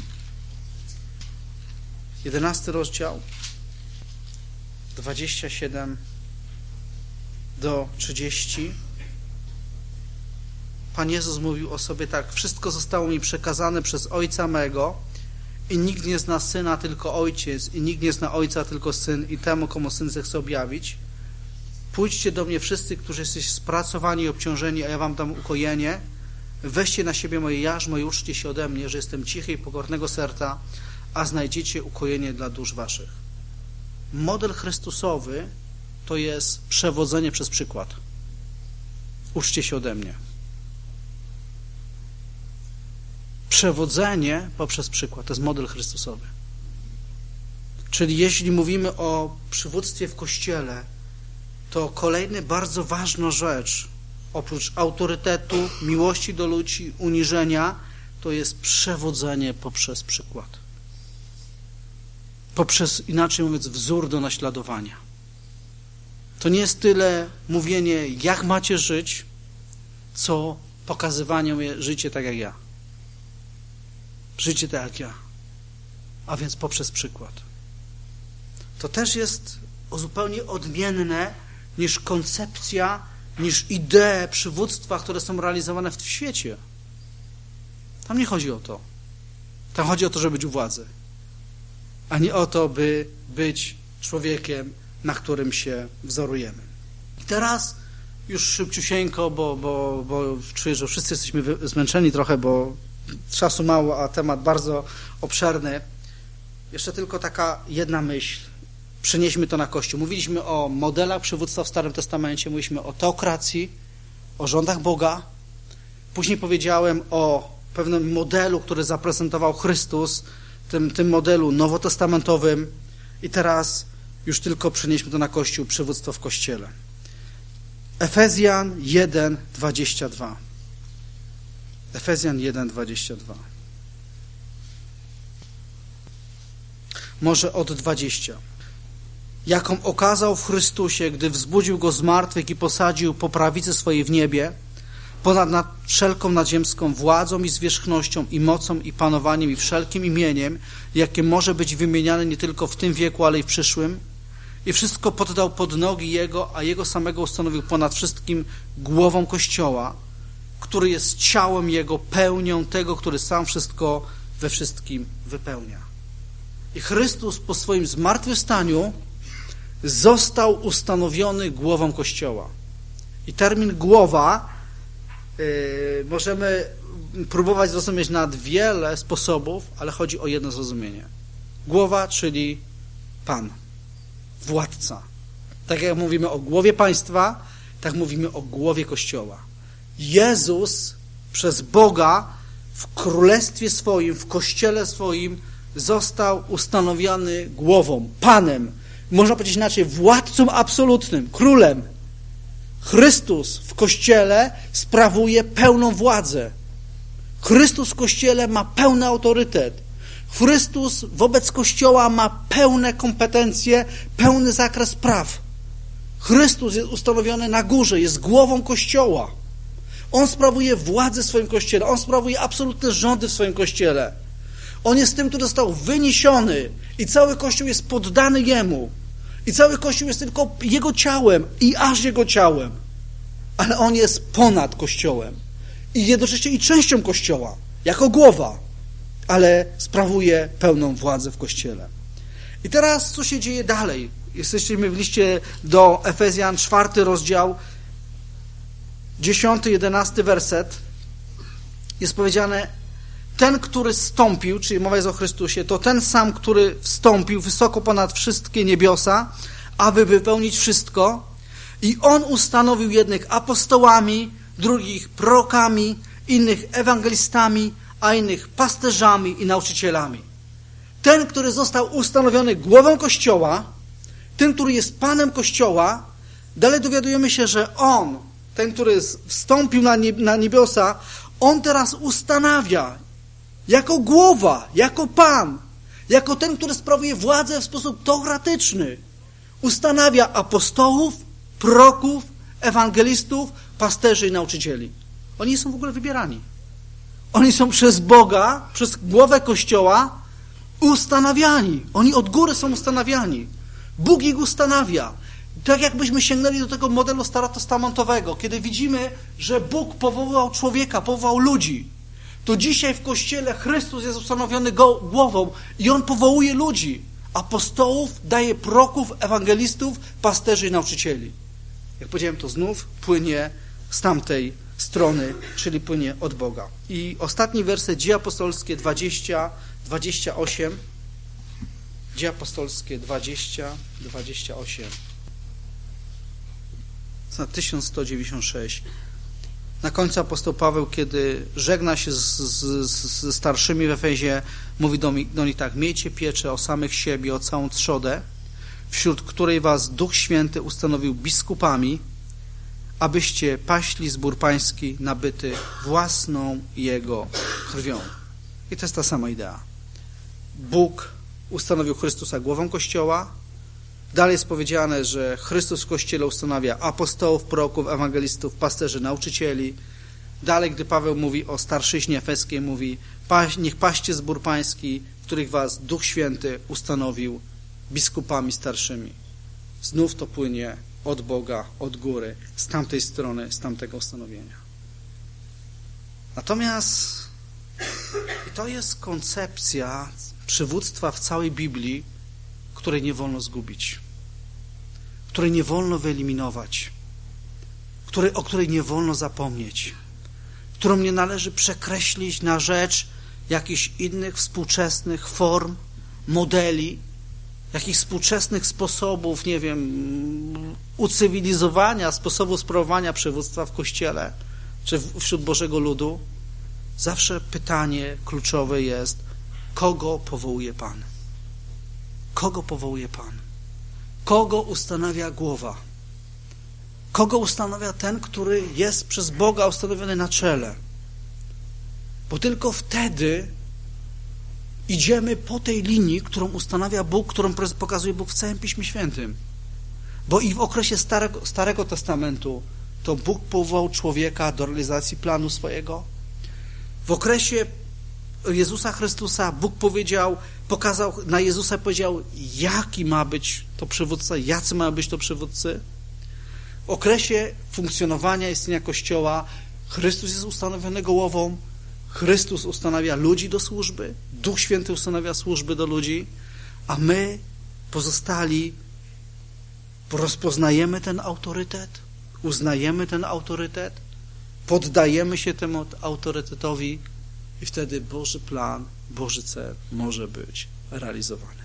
Speaker 1: jedenasty rozdział, dwadzieścia siedem do trzydziestu. Pan Jezus mówił o sobie tak: wszystko zostało mi przekazane przez Ojca mego i nikt nie zna Syna, tylko Ojciec, i nikt nie zna Ojca, tylko Syn, i temu, komu Syn zechce objawić. Pójdźcie do mnie wszyscy, którzy jesteście spracowani i obciążeni, a ja wam dam ukojenie. Weźcie na siebie moje jarzmo i uczcie się ode mnie, że jestem cichy i pokornego serca, a znajdziecie ukojenie dla dusz waszych. Model chrystusowy to jest przewodzenie przez przykład. Uczcie się ode mnie. Przewodzenie poprzez przykład to jest model chrystusowy. Czyli jeśli mówimy o przywództwie w Kościele, to kolejna bardzo ważna rzecz, oprócz autorytetu, miłości do ludzi, uniżenia, to jest przewodzenie poprzez przykład. Poprzez, inaczej mówiąc, wzór do naśladowania. To nie jest tyle mówienie, jak macie żyć, co pokazywanie życie tak jak ja. Życie tak jak ja. A więc poprzez przykład. To też jest zupełnie odmienne niż koncepcja, niż idee przywództwa, które są realizowane w świecie. Tam nie chodzi o to. Tam chodzi o to, żeby być u władzy, a nie o to, by być człowiekiem, na którym się wzorujemy. I teraz już szybciusieńko, bo, bo, bo czuję, że wszyscy jesteśmy zmęczeni trochę, bo czasu mało, a temat bardzo obszerny. Jeszcze tylko taka jedna myśl. Przenieśmy to na Kościół. Mówiliśmy o modelach przywództwa w Starym Testamencie, mówiliśmy o teokracji, o rządach Boga. Później powiedziałem o pewnym modelu, który zaprezentował Chrystus, tym, tym modelu nowotestamentowym. I teraz już tylko przenieśmy to na Kościół, przywództwo w Kościele. Efezjan jeden, dwadzieścia dwa. Efezjan jeden, dwadzieścia dwa. Może od dwudziestu. Jaką okazał w Chrystusie, gdy wzbudził Go z martwych i posadził po prawicy swojej w niebie, ponad nad wszelką nadziemską władzą i zwierzchnością i mocą i panowaniem i wszelkim imieniem, jakie może być wymieniane nie tylko w tym wieku, ale i w przyszłym. I wszystko poddał pod nogi Jego, a Jego samego ustanowił ponad wszystkim głową Kościoła, który jest ciałem Jego, pełnią tego, który sam wszystko we wszystkim wypełnia. I Chrystus po swoim zmartwychwstaniu został ustanowiony głową Kościoła. I termin głowa yy, możemy próbować zrozumieć na wiele sposobów, ale chodzi o jedno zrozumienie. Głowa, czyli Pan, władca. Tak jak mówimy o głowie państwa, tak mówimy o głowie Kościoła. Jezus przez Boga w królestwie swoim, w Kościele swoim został ustanowiony głową, Panem. Można powiedzieć inaczej, władcą absolutnym, królem. Chrystus w Kościele sprawuje pełną władzę. Chrystus w Kościele ma pełny autorytet. Chrystus wobec Kościoła ma pełne kompetencje, pełny zakres praw. Chrystus jest ustanowiony na górze, jest głową Kościoła. On sprawuje władzę w swoim Kościele, On sprawuje absolutne rządy w swoim Kościele. On jest tym, który został wyniesiony i cały Kościół jest poddany Jemu. I cały Kościół jest tylko Jego ciałem i aż Jego ciałem. Ale On jest ponad Kościołem. I jednocześnie i częścią Kościoła, jako głowa, ale sprawuje pełną władzę w Kościele. I teraz co się dzieje dalej? Jesteśmy w liście do Efezjan, czwarty rozdział, dziesiąty, jedenasty werset. Jest powiedziane: ten, który zstąpił, czyli mowa jest o Chrystusie, to ten sam, który wstąpił wysoko ponad wszystkie niebiosa, aby wypełnić wszystko. I On ustanowił jednych apostołami, drugich prorokami, innych ewangelistami, a innych pasterzami i nauczycielami. Ten, który został ustanowiony głową Kościoła, ten, który jest Panem Kościoła, dalej dowiadujemy się, że On, ten, który wstąpił na niebiosa, On teraz ustanawia jako głowa, jako Pan, jako ten, który sprawuje władzę w sposób teokratyczny. Ustanawia apostołów, proroków, ewangelistów, pasterzy i nauczycieli. Oni nie są w ogóle wybierani. Oni są przez Boga, przez głowę Kościoła ustanawiani. Oni od góry są ustanawiani. Bóg ich ustanawia. Tak jakbyśmy sięgnęli do tego modelu starotestamentowego, kiedy widzimy, że Bóg powołał człowieka, powołał ludzi, to dzisiaj w Kościele Chrystus jest ustanowiony głową i On powołuje ludzi. Apostołów, daje proroków, ewangelistów, pasterzy i nauczycieli. Jak powiedziałem, to znów płynie z tamtej strony, czyli płynie od Boga. I ostatni werset, Dzieje Apostolskie dwadzieścia, dwadzieścia osiem. Dzieje Apostolskie dwadzieścia, dwadzieścia osiem. Na tysiąc sto dziewięćdziesiąt sześć. Na końcu apostoł Paweł, kiedy żegna się z, z, ze starszymi w Efezie, mówi do, do nich tak: miejcie pieczę o samych siebie, o całą trzodę, wśród której was Duch Święty ustanowił biskupami, abyście paśli zbór pański nabyty własną Jego krwią. I to jest ta sama idea. Bóg ustanowił Chrystusa głową Kościoła. Dalej jest powiedziane, że Chrystus w Kościele ustanawia apostołów, proroków, ewangelistów, pasterzy, nauczycieli. Dalej, gdy Paweł mówi o starszyźnie efeskiej, mówi: niech paście zbór pański, w których was Duch Święty ustanowił biskupami starszymi. Znów to płynie od Boga, od góry, z tamtej strony, z tamtego ustanowienia. Natomiast to jest koncepcja przywództwa w całej Biblii, której nie wolno zgubić, której nie wolno wyeliminować, której, o której nie wolno zapomnieć, którą nie należy przekreślić na rzecz jakichś innych współczesnych form, modeli, jakichś współczesnych sposobów, nie wiem, ucywilizowania, sposobu sprawowania przywództwa w Kościele czy wśród Bożego ludu. Zawsze pytanie kluczowe jest: kogo powołuje Pan? Kogo powołuje Pan? Kogo ustanawia głowa? Kogo ustanawia ten, który jest przez Boga ustanowiony na czele? Bo tylko wtedy idziemy po tej linii, którą ustanawia Bóg, którą pokazuje Bóg w całym Piśmie Świętym. Bo i w okresie Starego, Starego Testamentu to Bóg powołał człowieka do realizacji planu swojego. W okresie Jezusa Chrystusa Bóg powiedział, pokazał, na Jezusa powiedział, jaki ma być to przywódca, jacy mają być to przywódcy. W okresie funkcjonowania, istnienia Kościoła Chrystus jest ustanowiony głową, Chrystus ustanawia ludzi do służby, Duch Święty ustanawia służby do ludzi, a my pozostali rozpoznajemy ten autorytet, uznajemy ten autorytet, poddajemy się temu autorytetowi i wtedy Boży plan, Boży cel może być realizowany.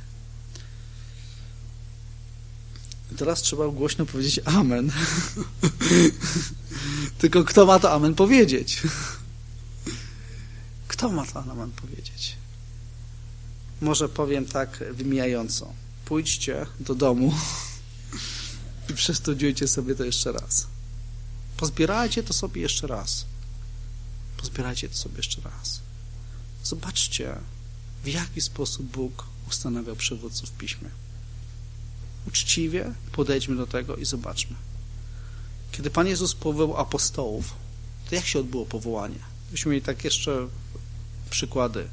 Speaker 1: Teraz trzeba głośno powiedzieć amen. Tylko kto ma to amen powiedzieć? Kto ma to amen powiedzieć? Może powiem tak wymijająco. Pójdźcie do domu i przestudiujcie sobie to jeszcze raz. Pozbierajcie to sobie jeszcze raz. Pozbierajcie to sobie jeszcze raz. Zobaczcie, w jaki sposób Bóg ustanawiał przywódców w Piśmie. Uczciwie podejdźmy do tego i zobaczmy. Kiedy Pan Jezus powołał apostołów, to jak się odbyło powołanie? Byśmy mieli tak jeszcze przykłady.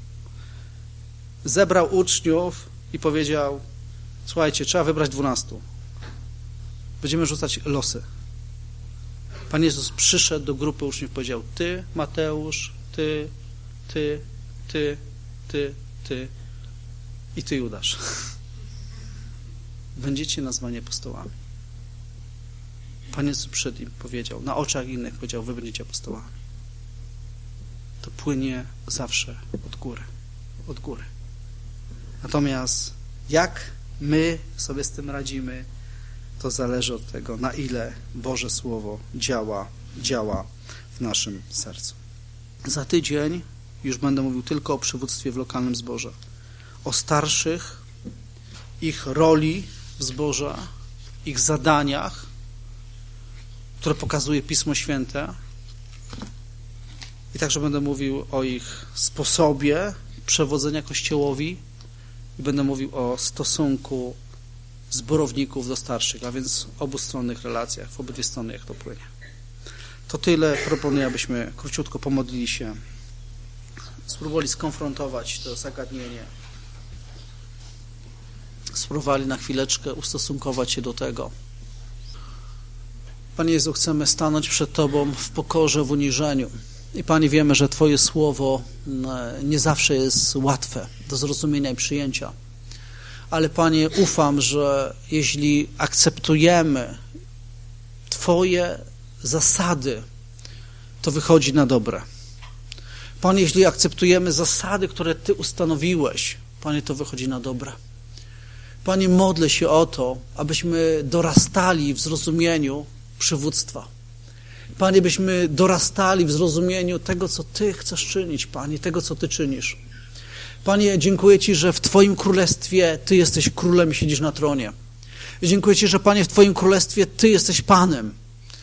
Speaker 1: Zebrał uczniów i powiedział: słuchajcie, trzeba wybrać dwunastu. Będziemy rzucać losy. Pan Jezus przyszedł do grupy uczniów i powiedział: ty, Mateusz, ty, ty, ty, ty, ty i ty, Judasz. Będziecie nazwani apostołami. Pan Jezus przed im powiedział, na oczach innych powiedział: wy będziecie apostołami. To płynie zawsze od góry. Od góry. Natomiast jak my sobie z tym radzimy, to zależy od tego, na ile Boże Słowo działa, działa w naszym sercu. Za tydzień już będę mówił tylko o przywództwie w lokalnym zborze. O starszych, ich roli w zborze, ich zadaniach, które pokazuje Pismo Święte. I także będę mówił o ich sposobie przewodzenia Kościołowi i będę mówił o stosunku zborowników do starszych, a więc w obustronnych relacjach, w obydwie strony, jak to płynie. To tyle. Proponuję, abyśmy króciutko pomodlili się, spróbowali skonfrontować to zagadnienie, spróbowali na chwileczkę ustosunkować się do tego. Panie Jezu, chcemy stanąć przed Tobą w pokorze, w uniżeniu. I Panie, wiemy, że Twoje słowo nie zawsze jest łatwe do zrozumienia i przyjęcia. Ale Panie, ufam, że jeśli akceptujemy Twoje zasady, to wychodzi na dobre. Panie, jeśli akceptujemy zasady, które Ty ustanowiłeś, Panie, to wychodzi na dobre. Panie, modlę się o to, abyśmy dorastali w zrozumieniu przywództwa. Panie, byśmy dorastali w zrozumieniu tego, co Ty chcesz czynić, Panie, tego, co Ty czynisz. Panie, dziękuję Ci, że w Twoim królestwie Ty jesteś królem i siedzisz na tronie. I dziękuję Ci, że Panie, w Twoim królestwie Ty jesteś Panem.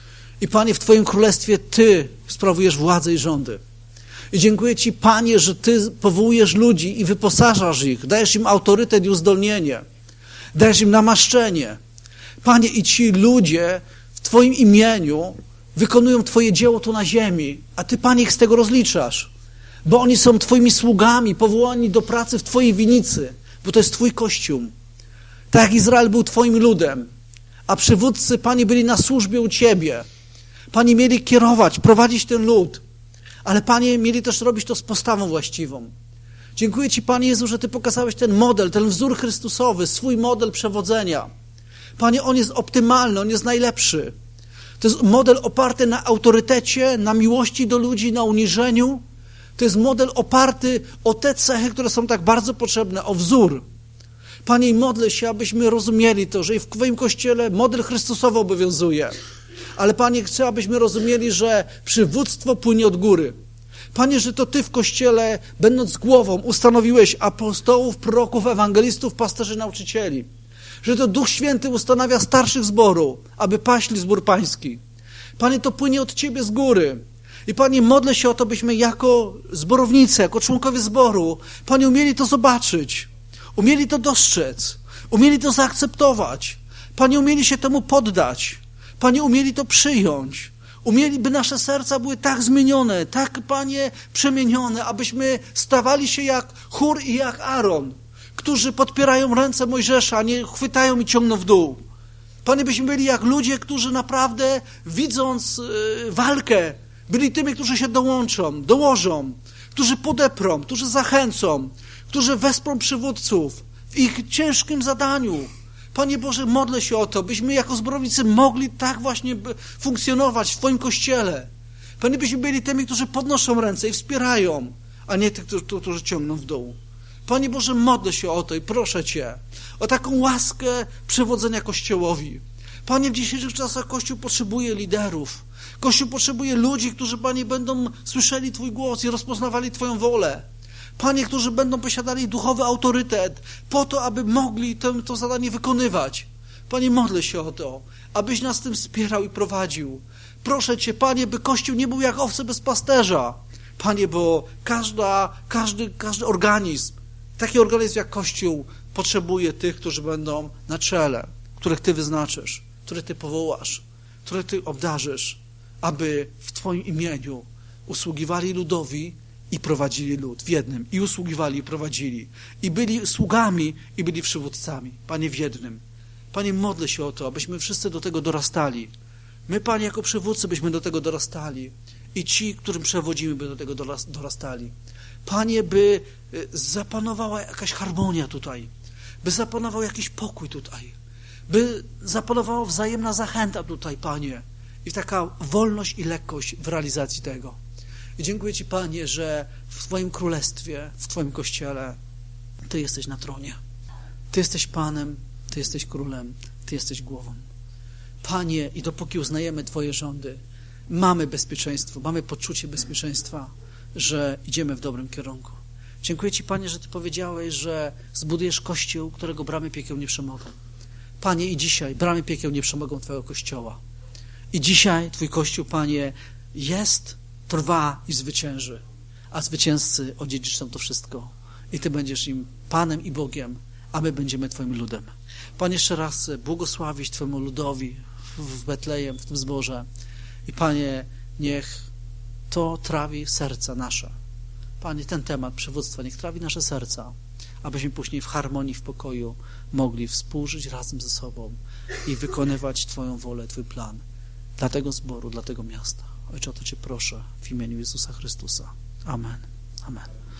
Speaker 1: I Panie, w Twoim królestwie Ty sprawujesz władzę i rządy. I dziękuję Ci, Panie, że Ty powołujesz ludzi i wyposażasz ich, dajesz im autorytet i uzdolnienie, dajesz im namaszczenie. Panie, i ci ludzie w Twoim imieniu wykonują Twoje dzieło tu na ziemi, a Ty, Panie, ich z tego rozliczasz, bo oni są Twoimi sługami, powołani do pracy w Twojej winnicy, bo to jest Twój Kościół. Tak jak Izrael był Twoim ludem, a przywódcy, Panie, byli na służbie u Ciebie. Panie, mieli kierować, prowadzić ten lud, ale Panie, mieli też robić to z postawą właściwą. Dziękuję Ci, Panie Jezu, że Ty pokazałeś ten model, ten wzór Chrystusowy, swój model przewodzenia. Panie, on jest optymalny, on jest najlepszy. To jest model oparty na autorytecie, na miłości do ludzi, na uniżeniu. To jest model oparty o te cechy, które są tak bardzo potrzebne, o wzór. Panie, i modlę się, abyśmy rozumieli to, że i w Twoim Kościele model Chrystusowy obowiązuje. Ale Panie, chcę, abyśmy rozumieli, że przywództwo płynie od góry. Panie, że to Ty w Kościele, będąc głową, ustanowiłeś apostołów, proroków, ewangelistów, pasterzy, nauczycieli. Że to Duch Święty ustanawia starszych zboru, aby paśli zbór pański. Panie, to płynie od Ciebie z góry. I Panie, modlę się o to, byśmy jako zborownicy, jako członkowie zboru, Panie, umieli to zobaczyć, umieli to dostrzec, umieli to zaakceptować. Panie, umieli się temu poddać. Panie, umieli to przyjąć. Umieli, by nasze serca były tak zmienione, tak, Panie, przemienione, abyśmy stawali się jak Hur i jak Aaron, którzy podpierają ręce Mojżesza, a nie chwytają i ciągną w dół. Panie, byśmy byli jak ludzie, którzy naprawdę, widząc yy, walkę, byli tymi, którzy się dołączą, dołożą, którzy podeprą, którzy zachęcą, którzy wesprą przywódców w ich ciężkim zadaniu. Panie Boże, modlę się o to, byśmy jako zborownicy mogli tak właśnie funkcjonować w Twoim Kościele. Panie, byśmy byli tymi, którzy podnoszą ręce i wspierają, a nie tych, którzy, którzy ciągną w dół. Panie Boże, modlę się o to i proszę Cię o taką łaskę przewodzenia Kościołowi. Panie, w dzisiejszych czasach Kościół potrzebuje liderów. Kościół potrzebuje ludzi, którzy, Panie, będą słyszeli Twój głos i rozpoznawali Twoją wolę. Panie, którzy będą posiadali duchowy autorytet po to, aby mogli to, to zadanie wykonywać. Panie, modlę się o to, abyś nas tym wspierał i prowadził. Proszę Cię, Panie, by Kościół nie był jak owce bez pasterza. Panie, bo każda, każdy, każdy organizm, taki organizm jak Kościół, potrzebuje tych, którzy będą na czele, których Ty wyznaczysz, których Ty powołasz, których Ty obdarzysz, aby w Twoim imieniu usługiwali ludowi i prowadzili lud w jednym. I usługiwali, i prowadzili. I byli sługami, i byli przywódcami. Panie, w jednym. Panie, modlę się o to, abyśmy wszyscy do tego dorastali. My, Panie, jako przywódcy byśmy do tego dorastali. I ci, którym przewodzimy, by do tego dorastali. Panie, by zapanowała jakaś harmonia tutaj. By zapanował jakiś pokój tutaj. By zapanowała wzajemna zachęta tutaj, Panie. I taka wolność i lekkość w realizacji tego. I dziękuję Ci, Panie, że w Twoim królestwie, w Twoim Kościele Ty jesteś na tronie. Ty jesteś Panem, Ty jesteś królem, Ty jesteś głową. Panie, i dopóki uznajemy Twoje rządy, mamy bezpieczeństwo, mamy poczucie bezpieczeństwa, że idziemy w dobrym kierunku. Dziękuję Ci, Panie, że Ty powiedziałeś, że zbudujesz Kościół, którego bramy piekieł nie przemogą. Panie, i dzisiaj bramy piekieł nie przemogą Twojego Kościoła. I dzisiaj Twój Kościół, Panie, jest, trwa i zwycięży, a zwycięzcy odziedziczą to wszystko. I Ty będziesz im Panem i Bogiem, a my będziemy Twoim ludem. Panie, jeszcze raz błogosławić Twojemu ludowi w Betlejem, w tym zborze. I Panie, niech to trawi serca nasze. Panie, ten temat przywództwa niech trawi nasze serca, abyśmy później w harmonii, w pokoju mogli współżyć razem ze sobą i wykonywać Twoją wolę, Twój plan dla tego zboru, dla tego miasta. Ojcze, o to Cię proszę w imieniu Jezusa Chrystusa. Amen. Amen.